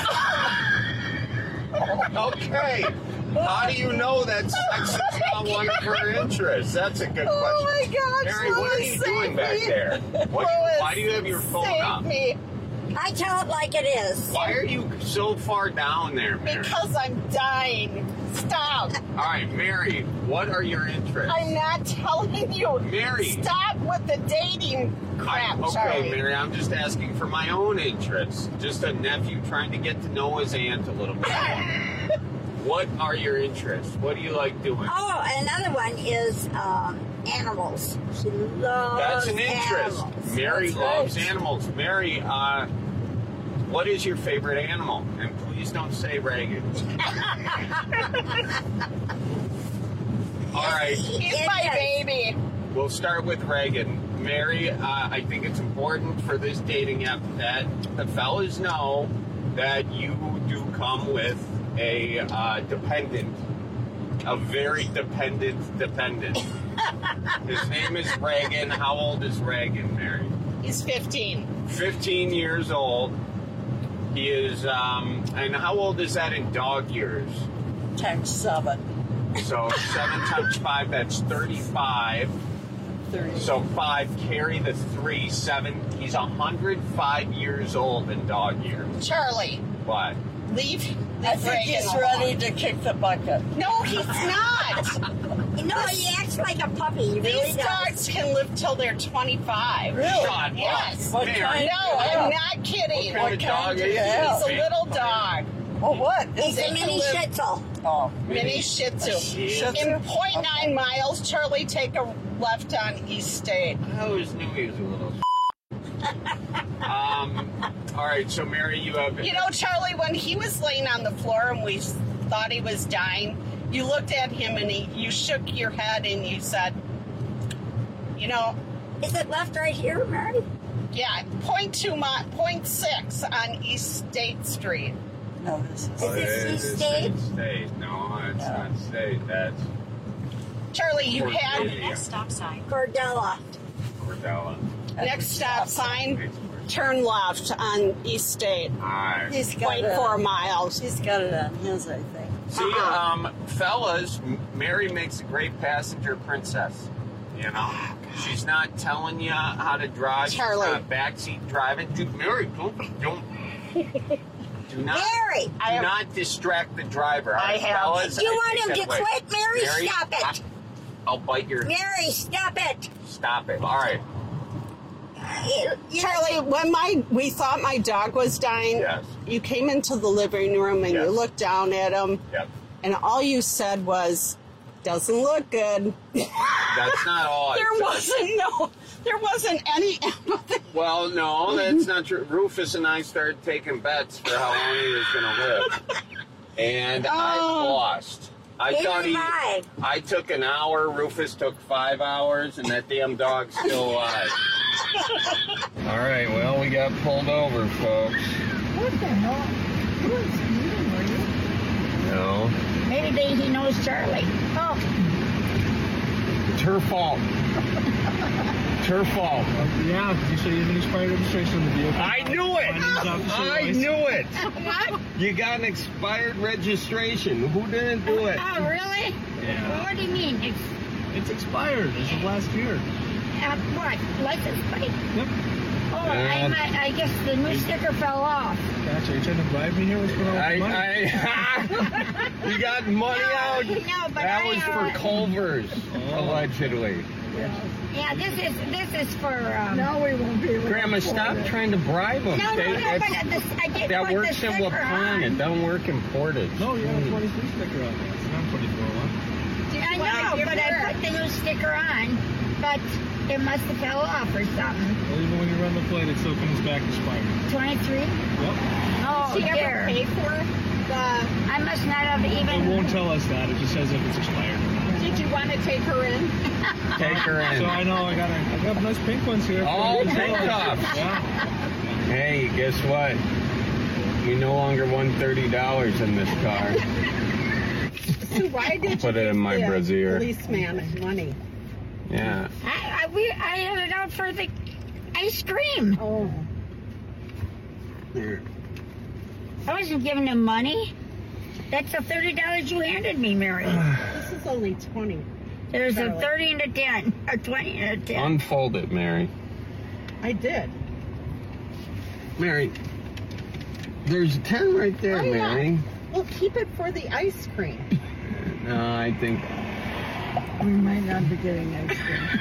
Okay. How do you know that sex is not one of her interests? That's a good question. Oh my gosh, Mary, what are Lois, you doing save back me. there? What, Lois, why do you have your phone Save up? me. I tell it like it is. Why are you so far down there, Mary? Because I'm dying. Stop. All right, Mary, what are your interests? I'm not telling you. Mary. Stop with the dating crap, Okay, Charlie. Mary, I'm just asking for my own interests. Just a nephew trying to get to know his aunt a little bit. What are your interests? What do you like doing? Oh, another one is um, animals. She loves That's an interest. animals. Mary That's loves right. animals. Mary, uh, what is your favorite animal? And please don't say Reagan. All right. He's my baby. We'll start with Reagan. Mary, uh, I think it's important for this dating app that the fellas know that you do come with a uh, dependent, a very dependent dependent. His name is Reagan. How old is Reagan, Mary? He's fifteen. fifteen years old. He is, um, and how old is that in dog years? Times seven. So seven times five, that's thirty-five. thirty. So five, carry the three, seven. He's one hundred five years old in dog years. Charlie, What? leave. leave I think Reagan he's alone. ready to kick the bucket. No, he's not. No, he acts like a puppy. He really These does. dogs can live till they're twenty-five. Really? Shut up. Yes. What Mary. kind? No, I'm not kidding. What kind of dog do is you he? have? He's a little dog. Well, what? He's They a can mini live- Shih Tzu. Oh. Mini Shih Tzu. Shih In Tzu? point nine miles, Charlie, take a left on East State. I always knew he was a little. um. All right. So Mary, you have. You know, Charlie, when he was laying on the floor and we thought he was dying, you looked at him and he, you shook your head and you said, you know, Is it left right here, Mary? yeah, point two, mi- point six on East State Street. No, this is. Oh, Is this it East is State? State. No, it's not state. That's Charlie, you had Cordelia. Stop sign. Cordella. Cordella. next stop sign, turn left on East State. All right. He's got Point it. four miles. He's got it on his, I think. See, um, fellas, M- Mary makes a great passenger princess. You know, she's not telling you how to drive. Charlie. She's not backseat driving. Dude, Mary, don't, don't. Do not, Mary! do not distract the driver. I have. Fellas, Do you I want take him that to away. quit, Mary? Mary, Stop it. I, I'll bite your. Mary, stop it. Stop it. All right. You- you- Charlie, when my we thought my dog was dying, Yes. you came into the living room and Yes. you looked down at him, Yep. and all you said was, "Doesn't look good." That's not all I There said. wasn't no, there wasn't any empathy. Well, no, that's not true. Rufus and I started taking bets for how long he was going to live. And I Oh. lost. I thought he. I took an hour. Rufus took five hours, and that damn dog's still alive. All right. Well, we got pulled over, folks. What the hell? Who was speeding, were you? No. Maybe they, he knows Charlie. Oh. It's her fault. It's her fault. Uh, yeah, did you say you have an expired registration on the vehicle? I knew it! I knew it! What? You got an expired registration. Who didn't do it? Oh, really? Yeah. Well, what do you mean? It's, it's expired. It's of last year. Uh, what? License plate? Yep. Oh, I, might, I guess the new sticker fell off. Gotcha. Are you trying to bribe me here? What's going on with I, the money? I, you got money no, out? No, but that I, was uh, for Culver's, oh. allegedly. Yeah, this is this is for. Um, no, we won't be able Grandma, to stop it. trying to bribe them. No, they, no, no, but this, I did that put works the in sticker LaPlante. on. It don't work in Portage. No, you have a twenty-three sticker on there. It's not twenty-four one. I know, but I put the new sticker on, but it must have fell off or something. Well, even when you run the plate, it still comes back expired. twenty-three? Yep. Oh, Did you dear. ever pay for the... I must not have It even... won't tell us that. It just says if it's expired. Did you want to take her in? Take her in. So I know I got a, I got nice pink ones here. Oh, pink cups. Yeah. Hey, guess what? We no longer won thirty dollars in this car. So why did Put you it in my give the brassiere. policeman money? Yeah. I, I, we, I had it out for the ice cream. Oh. I wasn't giving him money. That's the thirty dollars you handed me, Mary. This is only twenty. There's Charlie. a thirty and a ten, or twenty and a ten. Unfold it, Mary. I did. Mary, there's a ten right there, Why not? Mary. Well, keep it for the ice cream. No, I think... We might not be getting ice cream.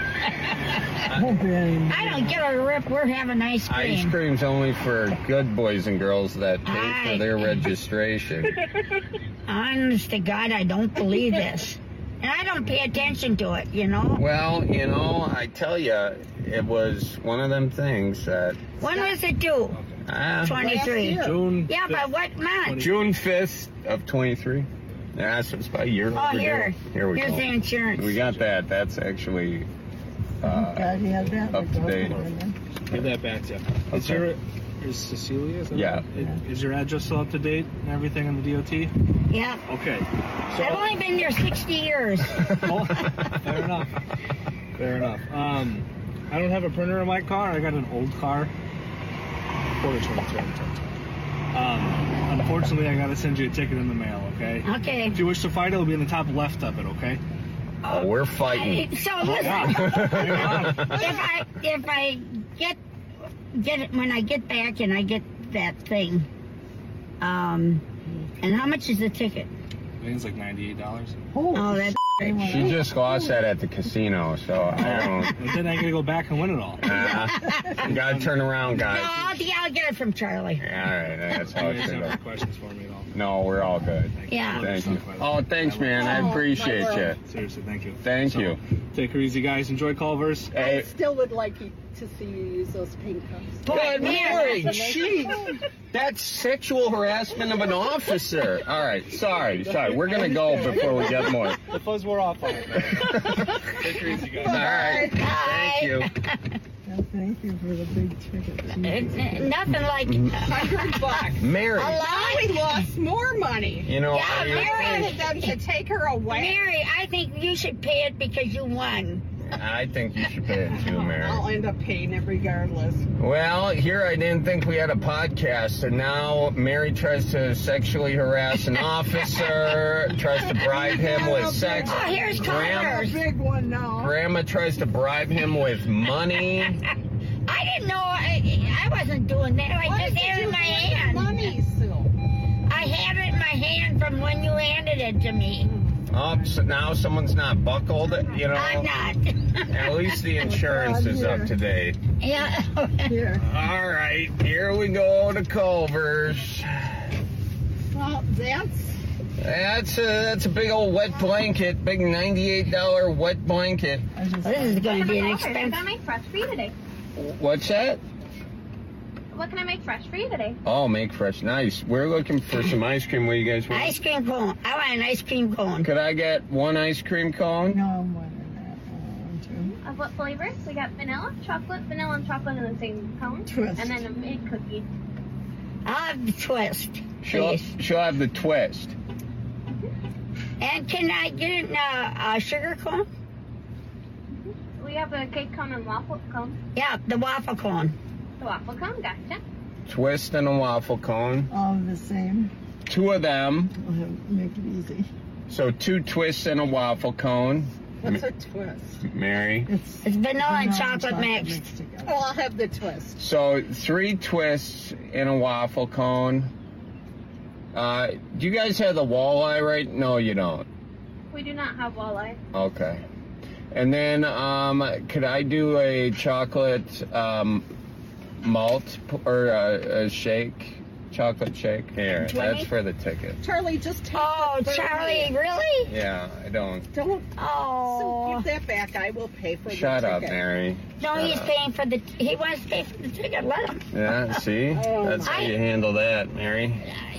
I don't give a rip. We're having ice cream. Ice cream's only for good boys and girls that pay I- for their registration. Honest to God, I don't believe this. And I don't pay attention to it, you know? Well, you know, I tell you, it was one of them things that... When was it due? Uh, twenty-three. June Yeah, but what month? June fifth of twenty-three. Yeah, so it's about a year Oh, overdue. here. Here we Here's go. the insurance. We got that. That's actually uh, God, yeah, that up to date. Give that back to you. Is Okay. your is Cecilia? Is that Yeah. right? Is, is your address still up to date and everything on the D O T? Yeah. Okay. I've only been there sixty years. Oh, fair enough. Fair enough. Um, I don't have a printer in my car. I got an old car. Portage twenty-two. Um, unfortunately, I gotta send you a ticket in the mail. Okay. Okay. If you wish to fight, it'll be in the top left of it. Okay. Oh, we're fighting. So listen, if I if I get get it when I get back and I get that thing, um, and how much is the ticket? I think it's like ninety-eight dollars. Oh, that's She just lost that at the casino, so I don't... And then I gotta go back and win it all. Uh, you gotta turn around, No, guys. I'll, yeah, I'll get it from Charlie. All right, that's how You it guys should have any go. questions for me at all? No, we're all good. Yeah. Thank you. Oh, thanks, man. I appreciate you. Seriously, thank you. Thank So, you. Take her easy, guys. Enjoy Culver's. I still would like you to see you use those pink cups. Good Mary, jeez. That's sexual harassment of an officer. All right, sorry, sorry. We're going to go before we get more. The fuzz wore off on it. Take her easy, guys. All right, thank you. Thank you for the big ticket. It's, uh, nothing like Hundred bucks. Mary. Now we lost more money. You know, yeah, I- Mary wanted them to take her away. Mary, I think you should pay it because you won. I think you should pay it too, Mary. I'll end up paying it regardless. Well, here I didn't think we had a podcast, and now Mary tries to sexually harass an officer, tries to bribe him with sex. Oh, here's Grandma, Culver's. Big one now. Grandma tries to bribe him with money. I didn't know. I, I wasn't doing that. I Why just did had it you in my hand hand. money, Sue? I had it in my hand from when you handed it to me. Oh, so now someone's not buckled, you know? I'm not. At least the insurance is up to date. Yeah. Here. All right, here we go to Culver's. Well, that's... That's a, that's a big old wet blanket, big ninety-eight dollar wet blanket. This is going to be an expense. What's that? What can I make fresh for you today? Oh, make fresh. Nice. We're looking for some ice cream. What do you guys want? Ice cream cone. I want an ice cream cone. Could I get one ice cream cone? No, Of what flavors? We got vanilla, chocolate, vanilla, and chocolate in the same cone. Twist. And then a big cookie. I'll have the twist, She'll, please. she'll have the twist. And can I get an, uh, a sugar cone? We have a cake cone and waffle cone. Yeah, the waffle cone. The waffle cone, gotcha. Twist and a waffle cone. All the same. Two of them. We'll have, make it easy. So two twists and a waffle cone. What's a twist? Mary. It's, it's vanilla and chocolate, mixed. mixed oh, I'll have the twist. So three twists in a waffle cone. Uh, do you guys have the walleye right? No, you don't. We do not have walleye. Okay. And then um, could I do a chocolate um, malt p- or a, a shake? Chocolate shake? Here, twenty? that's for the ticket. Charlie, just take Oh, the Charlie, thirty. really? Yeah, I don't. Don't. Oh. So give that back. I will pay for Shut the up, ticket. Mary. No, Shut he's up. paying for the, he wants to pay for the ticket. Let him. Yeah, see? Oh, That's how I- you handle that, Mary.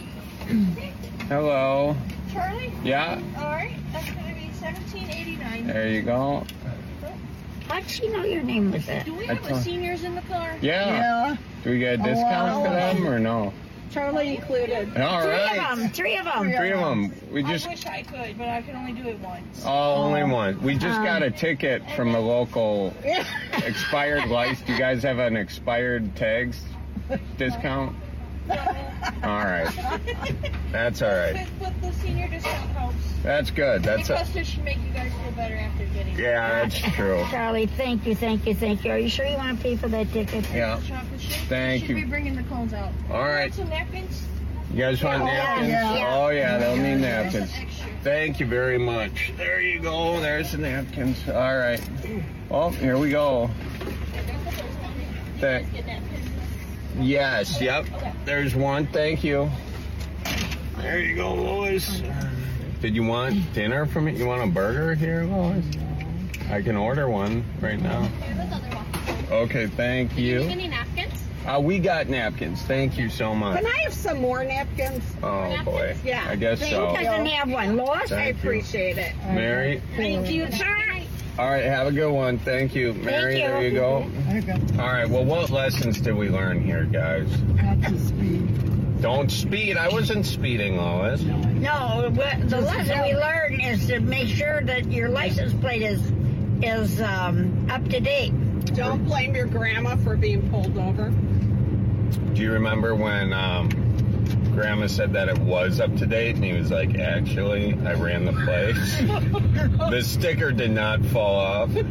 Hello. Charlie? Yeah, All right, that's going to be seventeen eighty-nine. there you go. How'd she know your name was that? Do we I have told- a seniors in the car? Yeah. Yeah. Do we get a discount for them or no? Charlie included. All Three right. of them. Three of them. Three of them. We just I wish I could, but I can only do it once. oh, only one. We just Um, got a ticket from the local expired license. Do you guys have an expired tags discount? All right. That's all right. But, but the senior discount helps. That's good. That's a, Because it should make you guys feel better after getting it. yeah, that's true. Charlie, thank you, thank you, thank you. Are you sure you want to pay for that ticket? Yeah. Chocolate shake. Thank should you. be bringing the cones out. All right. Want some napkins? You guys want Yeah, napkins? yeah. Oh yeah, they'll need napkins. Extra. Thank you very much. There you go. There's the napkins. All right. Oh, here we go. Thank. Yes. Yep. There's one. Thank you. There you go, Lois. Did you want dinner from it? You want a burger here, Lois? I can order one right now. Okay. Thank You need you. any napkins? Uh, we got napkins. Thank you so much. Can I have some more napkins? Oh boy. Yeah. I guess Thank so. Who doesn't have one? Lois? I Thank you. appreciate it. Mary. Thank you, sir. All right, have a good one. Thank you. Mary, you. there you go. All right, well, what lessons did we learn here, guys? Not to speed. Don't speed. I wasn't speeding, Lois. No, what- the lesson we learned is to make sure that your license plate is is um, up to date. Don't blame your grandma for being pulled over. Do you remember when um, Grandma said that it was up to date, and he was like, actually, I ran the place. The sticker did not fall off. It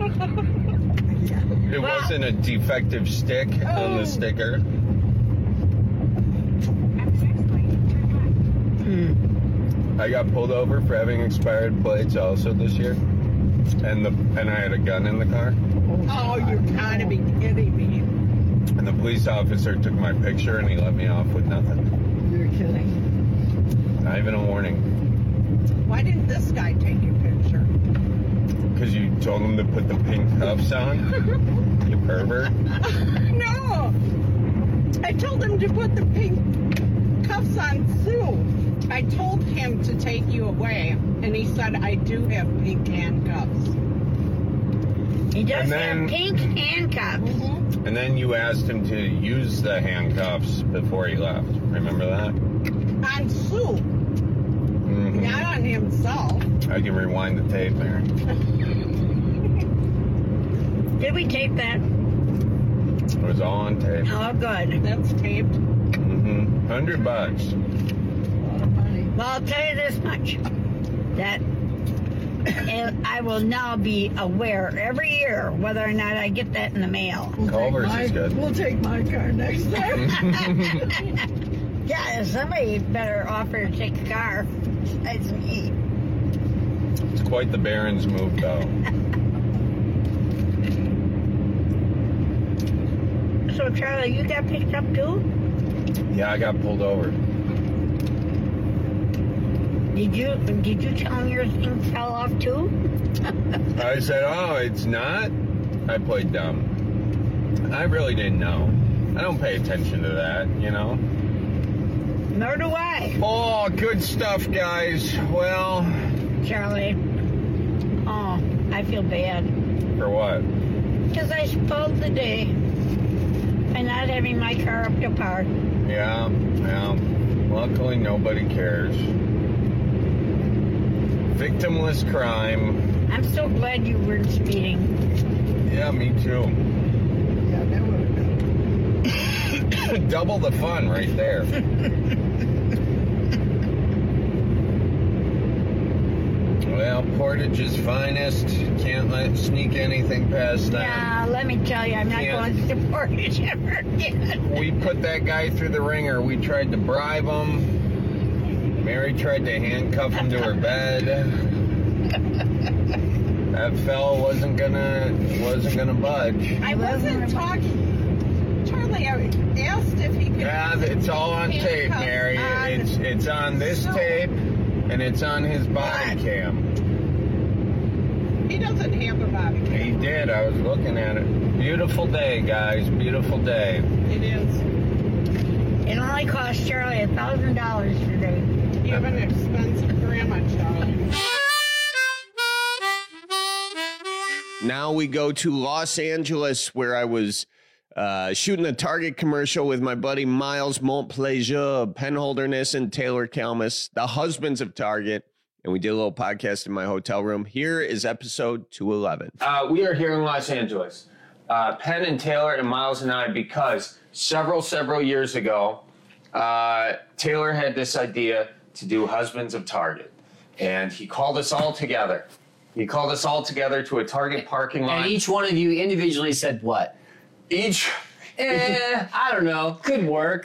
wasn't a defective stick on the sticker. I got pulled over for having expired plates also this year, and the and I had a gun in the car. Oh, you gotta be kidding me. And the police officer took my picture and he let me off with nothing. You're kidding. Not even a warning. Why didn't this guy take your picture? Because you told him to put the pink cuffs on? You pervert. No! I told him to put the pink cuffs on Sue. I told him to take you away, and he said, I do have pink handcuffs. He does And then- have pink handcuffs. Mm-hmm. And then you asked him to use the handcuffs before he left. Remember that? On Sue, Mm-hmm. not on himself. I can rewind the tape there. Did we tape that? It was all on tape. Oh, good. That's taped. Mm-hmm. Hundred bucks. Well, I'll tell you this much. That and I will now be aware every year whether or not I get that in the mail. Culver's is good. We'll take my car next time. Yeah, somebody better offer to take a car. That's me. It's quite the Barron's move, though. So, Charlie, you got picked up too? Yeah, I got pulled over. Did you did you tell him your thing fell off too? I said, oh, it's not? I played dumb. I really didn't know. I don't pay attention to that, you know? Nor do I. Oh, good stuff, guys. Well... Charlie, oh, I feel bad. For what? Because I spoiled the day by not having my car up to par. Yeah, yeah. Luckily, nobody cares. Victimless crime. I'm so glad you weren't speeding. Yeah, me too. Yeah, that would have been. Double the fun right there. Well, Portage's finest. Can't let sneak anything past that. Yeah, let me tell you, I'm not Can't. going to Portage ever again. We put that guy through the ringer. We tried to bribe him. Mary tried to handcuff him to her bed. That fella wasn't gonna wasn't gonna budge. I wasn't talking. Charlie, I asked if he could. Yeah, it's all on tape, Mary. It's it's on this tape, and it's on his body cam. He doesn't have a body cam. He did. I was looking at it. Beautiful day, guys. Beautiful day. It is. It only cost Charlie a thousand dollars today. You have an expensive grandma, Charlie. Now we go to Los Angeles, where I was uh, shooting a Target commercial with my buddy Miles Montplaisir, Penn Holderness, and Taylor Kalmus, the husbands of Target. And we did a little podcast in my hotel room. Here is episode two eleven. Uh, we are here in Los Angeles, uh, Penn and Taylor and Miles and I, because several, several years ago, uh, Taylor had this idea to do Husbands of Target. And he called us all together. He called us all together to a Target parking lot. And each one of you individually said what? Each? Eh, I don't know. Could work.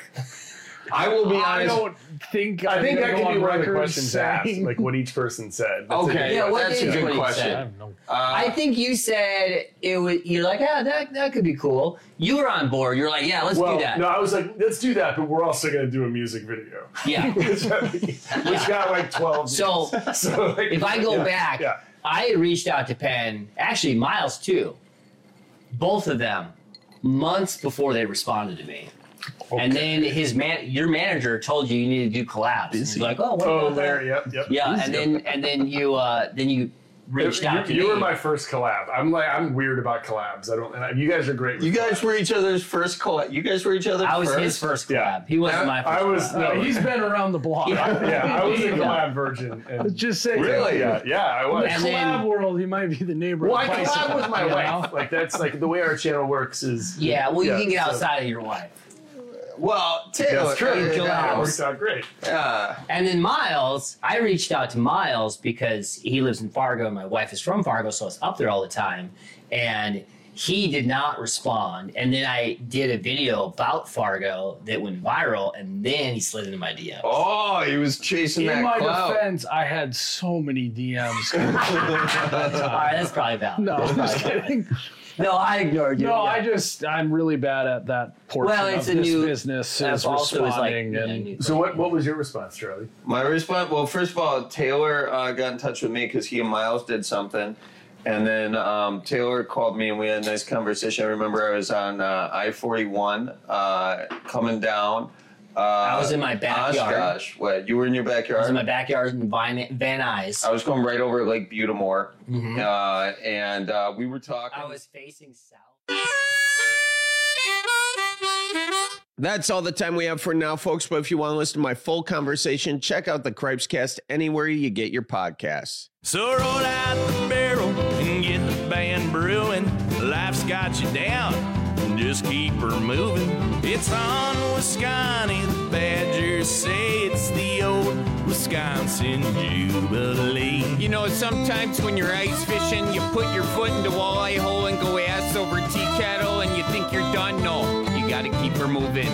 I will be I honest. don't think I think I'm that gonna could be go one on of the record questions saying- asked, like what each person said. That's a Okay, good Yeah, what that's is a good what he question. said? Uh, I think you said it was. You're like, ah, that that could be cool. You were on board. You're like, yeah, let's well, do that. no, I was like, let's do that, but we're also going to do a music video. Yeah. which, which got like twelve. So, views. so like, if I go yeah, back, yeah. I had reached out to Penn, actually Miles too, both of them, months before they responded to me. Okay. And then his man, your manager told you you need to do collabs. He's like, oh, what Oh, about that? Larry, yep, yep. Yeah, Busy. and then and then you uh, then you reached you, out to you me. were my first collab. I'm like, I'm weird about collabs. I don't. And I, you guys are great. With You guys were each other's first collab. You guys were each other's I was first? his first collab. Yeah. He wasn't I- my first I was- collab. no, Uh, he's been around the block. Yeah, yeah, I was a Yeah. collab virgin. And Let's just say Really? Yeah, yeah, I was. In the And collab then- world, he might be the neighbor. Well, of I Bicycle, collab with my you know? wife. Like that's like the way our channel works is. Yeah, well, you can get so- outside of your wife. Well, Taylor. That's true. Hey, Yeah, collabs. it worked out great. Yeah. And then Miles, I reached out to Miles because he lives in Fargo and my wife is from Fargo, so I was up there all the time. And he did not respond. And then I did a video about Fargo that went viral, and then he slid into my D Ms. Oh, he was chasing In that my clout. defense, I had so many D Ms. All right, that's probably valid. No, That's I'm just probably valid. kidding. No, I ignored you. No, yeah. I just I'm really bad at that portion Well, it's of a this new business uh, is also is like, responding you know, and new So what? What was your response, Charlie? My response, well, first of all, Taylor uh, got in touch with me because he and Miles did something. And then um, Taylor called me and we had a nice conversation. I remember I was on uh, I forty-one uh, coming down. Uh, I was in my backyard. Gosh, what? You were in your backyard? I was in my backyard in Van, Van Nuys. I was going right over Lake Butamore. Mhm. Uh, and uh, we were talking. I was facing south. That's all the time we have for now, folks. But if you want to listen to my full conversation, check out the Cripescast anywhere you get your podcasts. So roll out the barrel and get the band brewing. Life's got you down, just keep her moving. It's on Wisconsin, the Badgers say it's the old Wisconsin Jubilee. You know, sometimes when you're ice fishing, you put your foot in the walleye hole and go ass over tea kettle and you think you're done. No, you got to keep her moving.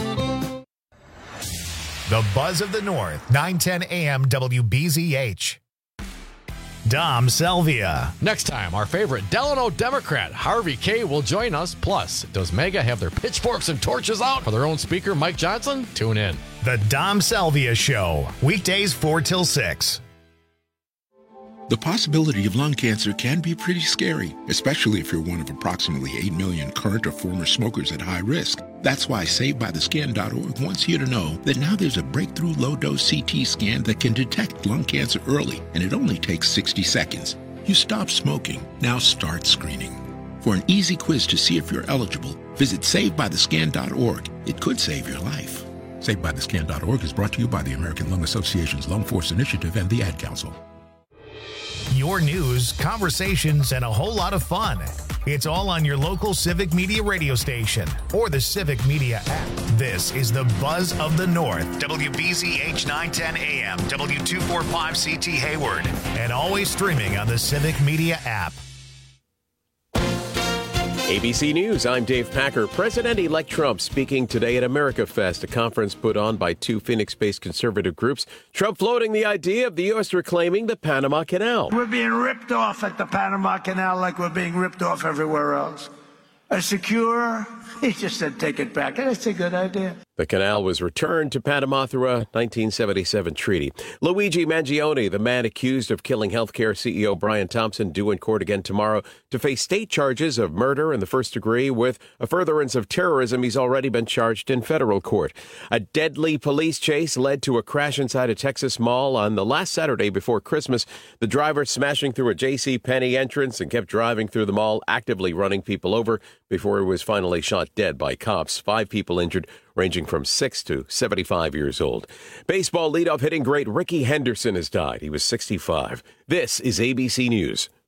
The Buzz of the North, nine ten A M W B Z H. Dom Selvia. Next time, our favorite Delano Democrat, Harvey K, will join us. Plus, does MAGA have their pitchforks and torches out for their own speaker, Mike Johnson? Tune in. The Dom Selvia Show, weekdays four till six. The possibility of lung cancer can be pretty scary, especially if you're one of approximately eight million current or former smokers at high risk. That's why Saved By The Scan dot org wants you to know that now there's a breakthrough low-dose C T scan that can detect lung cancer early, and it only takes sixty seconds. You stop smoking, now start screening. For an easy quiz to see if you're eligible, visit Saved By The Scan dot org. It could save your life. Saved By The Scan dot org is brought to you by the American Lung Association's Lung Force Initiative and the Ad Council. Your news, conversations, and a whole lot of fun. It's all on your local Civic Media radio station or the Civic Media app. This is the Buzz of the North. W B Z H nine ten A M, W two forty-five C T Hayward, and always streaming on the Civic Media app. A B C News, I'm Dave Packer. President-elect Trump speaking today at America Fest, a conference put on by two Phoenix-based conservative groups. Trump floating the idea of the U S reclaiming the Panama Canal. We're being ripped off at the Panama Canal like we're being ripped off everywhere else. A secure, he just said take it back, and it's a good idea. The canal was returned to Panama through a nineteen seventy-seven treaty. Luigi Mangione, the man accused of killing healthcare C E O Brian Thompson, due in court again tomorrow to face state charges of murder in the first degree with a furtherance of terrorism. He's already been charged in federal court. A deadly police chase led to a crash inside a Texas mall on the last Saturday before Christmas. The driver smashing through a J C. Penney entrance and kept driving through the mall, actively running people over before he was finally shot dead by cops. Five people injured, ranging from six to seventy-five years old. Baseball leadoff hitting great Rickey Henderson has died. He was sixty-five. This is A B C News.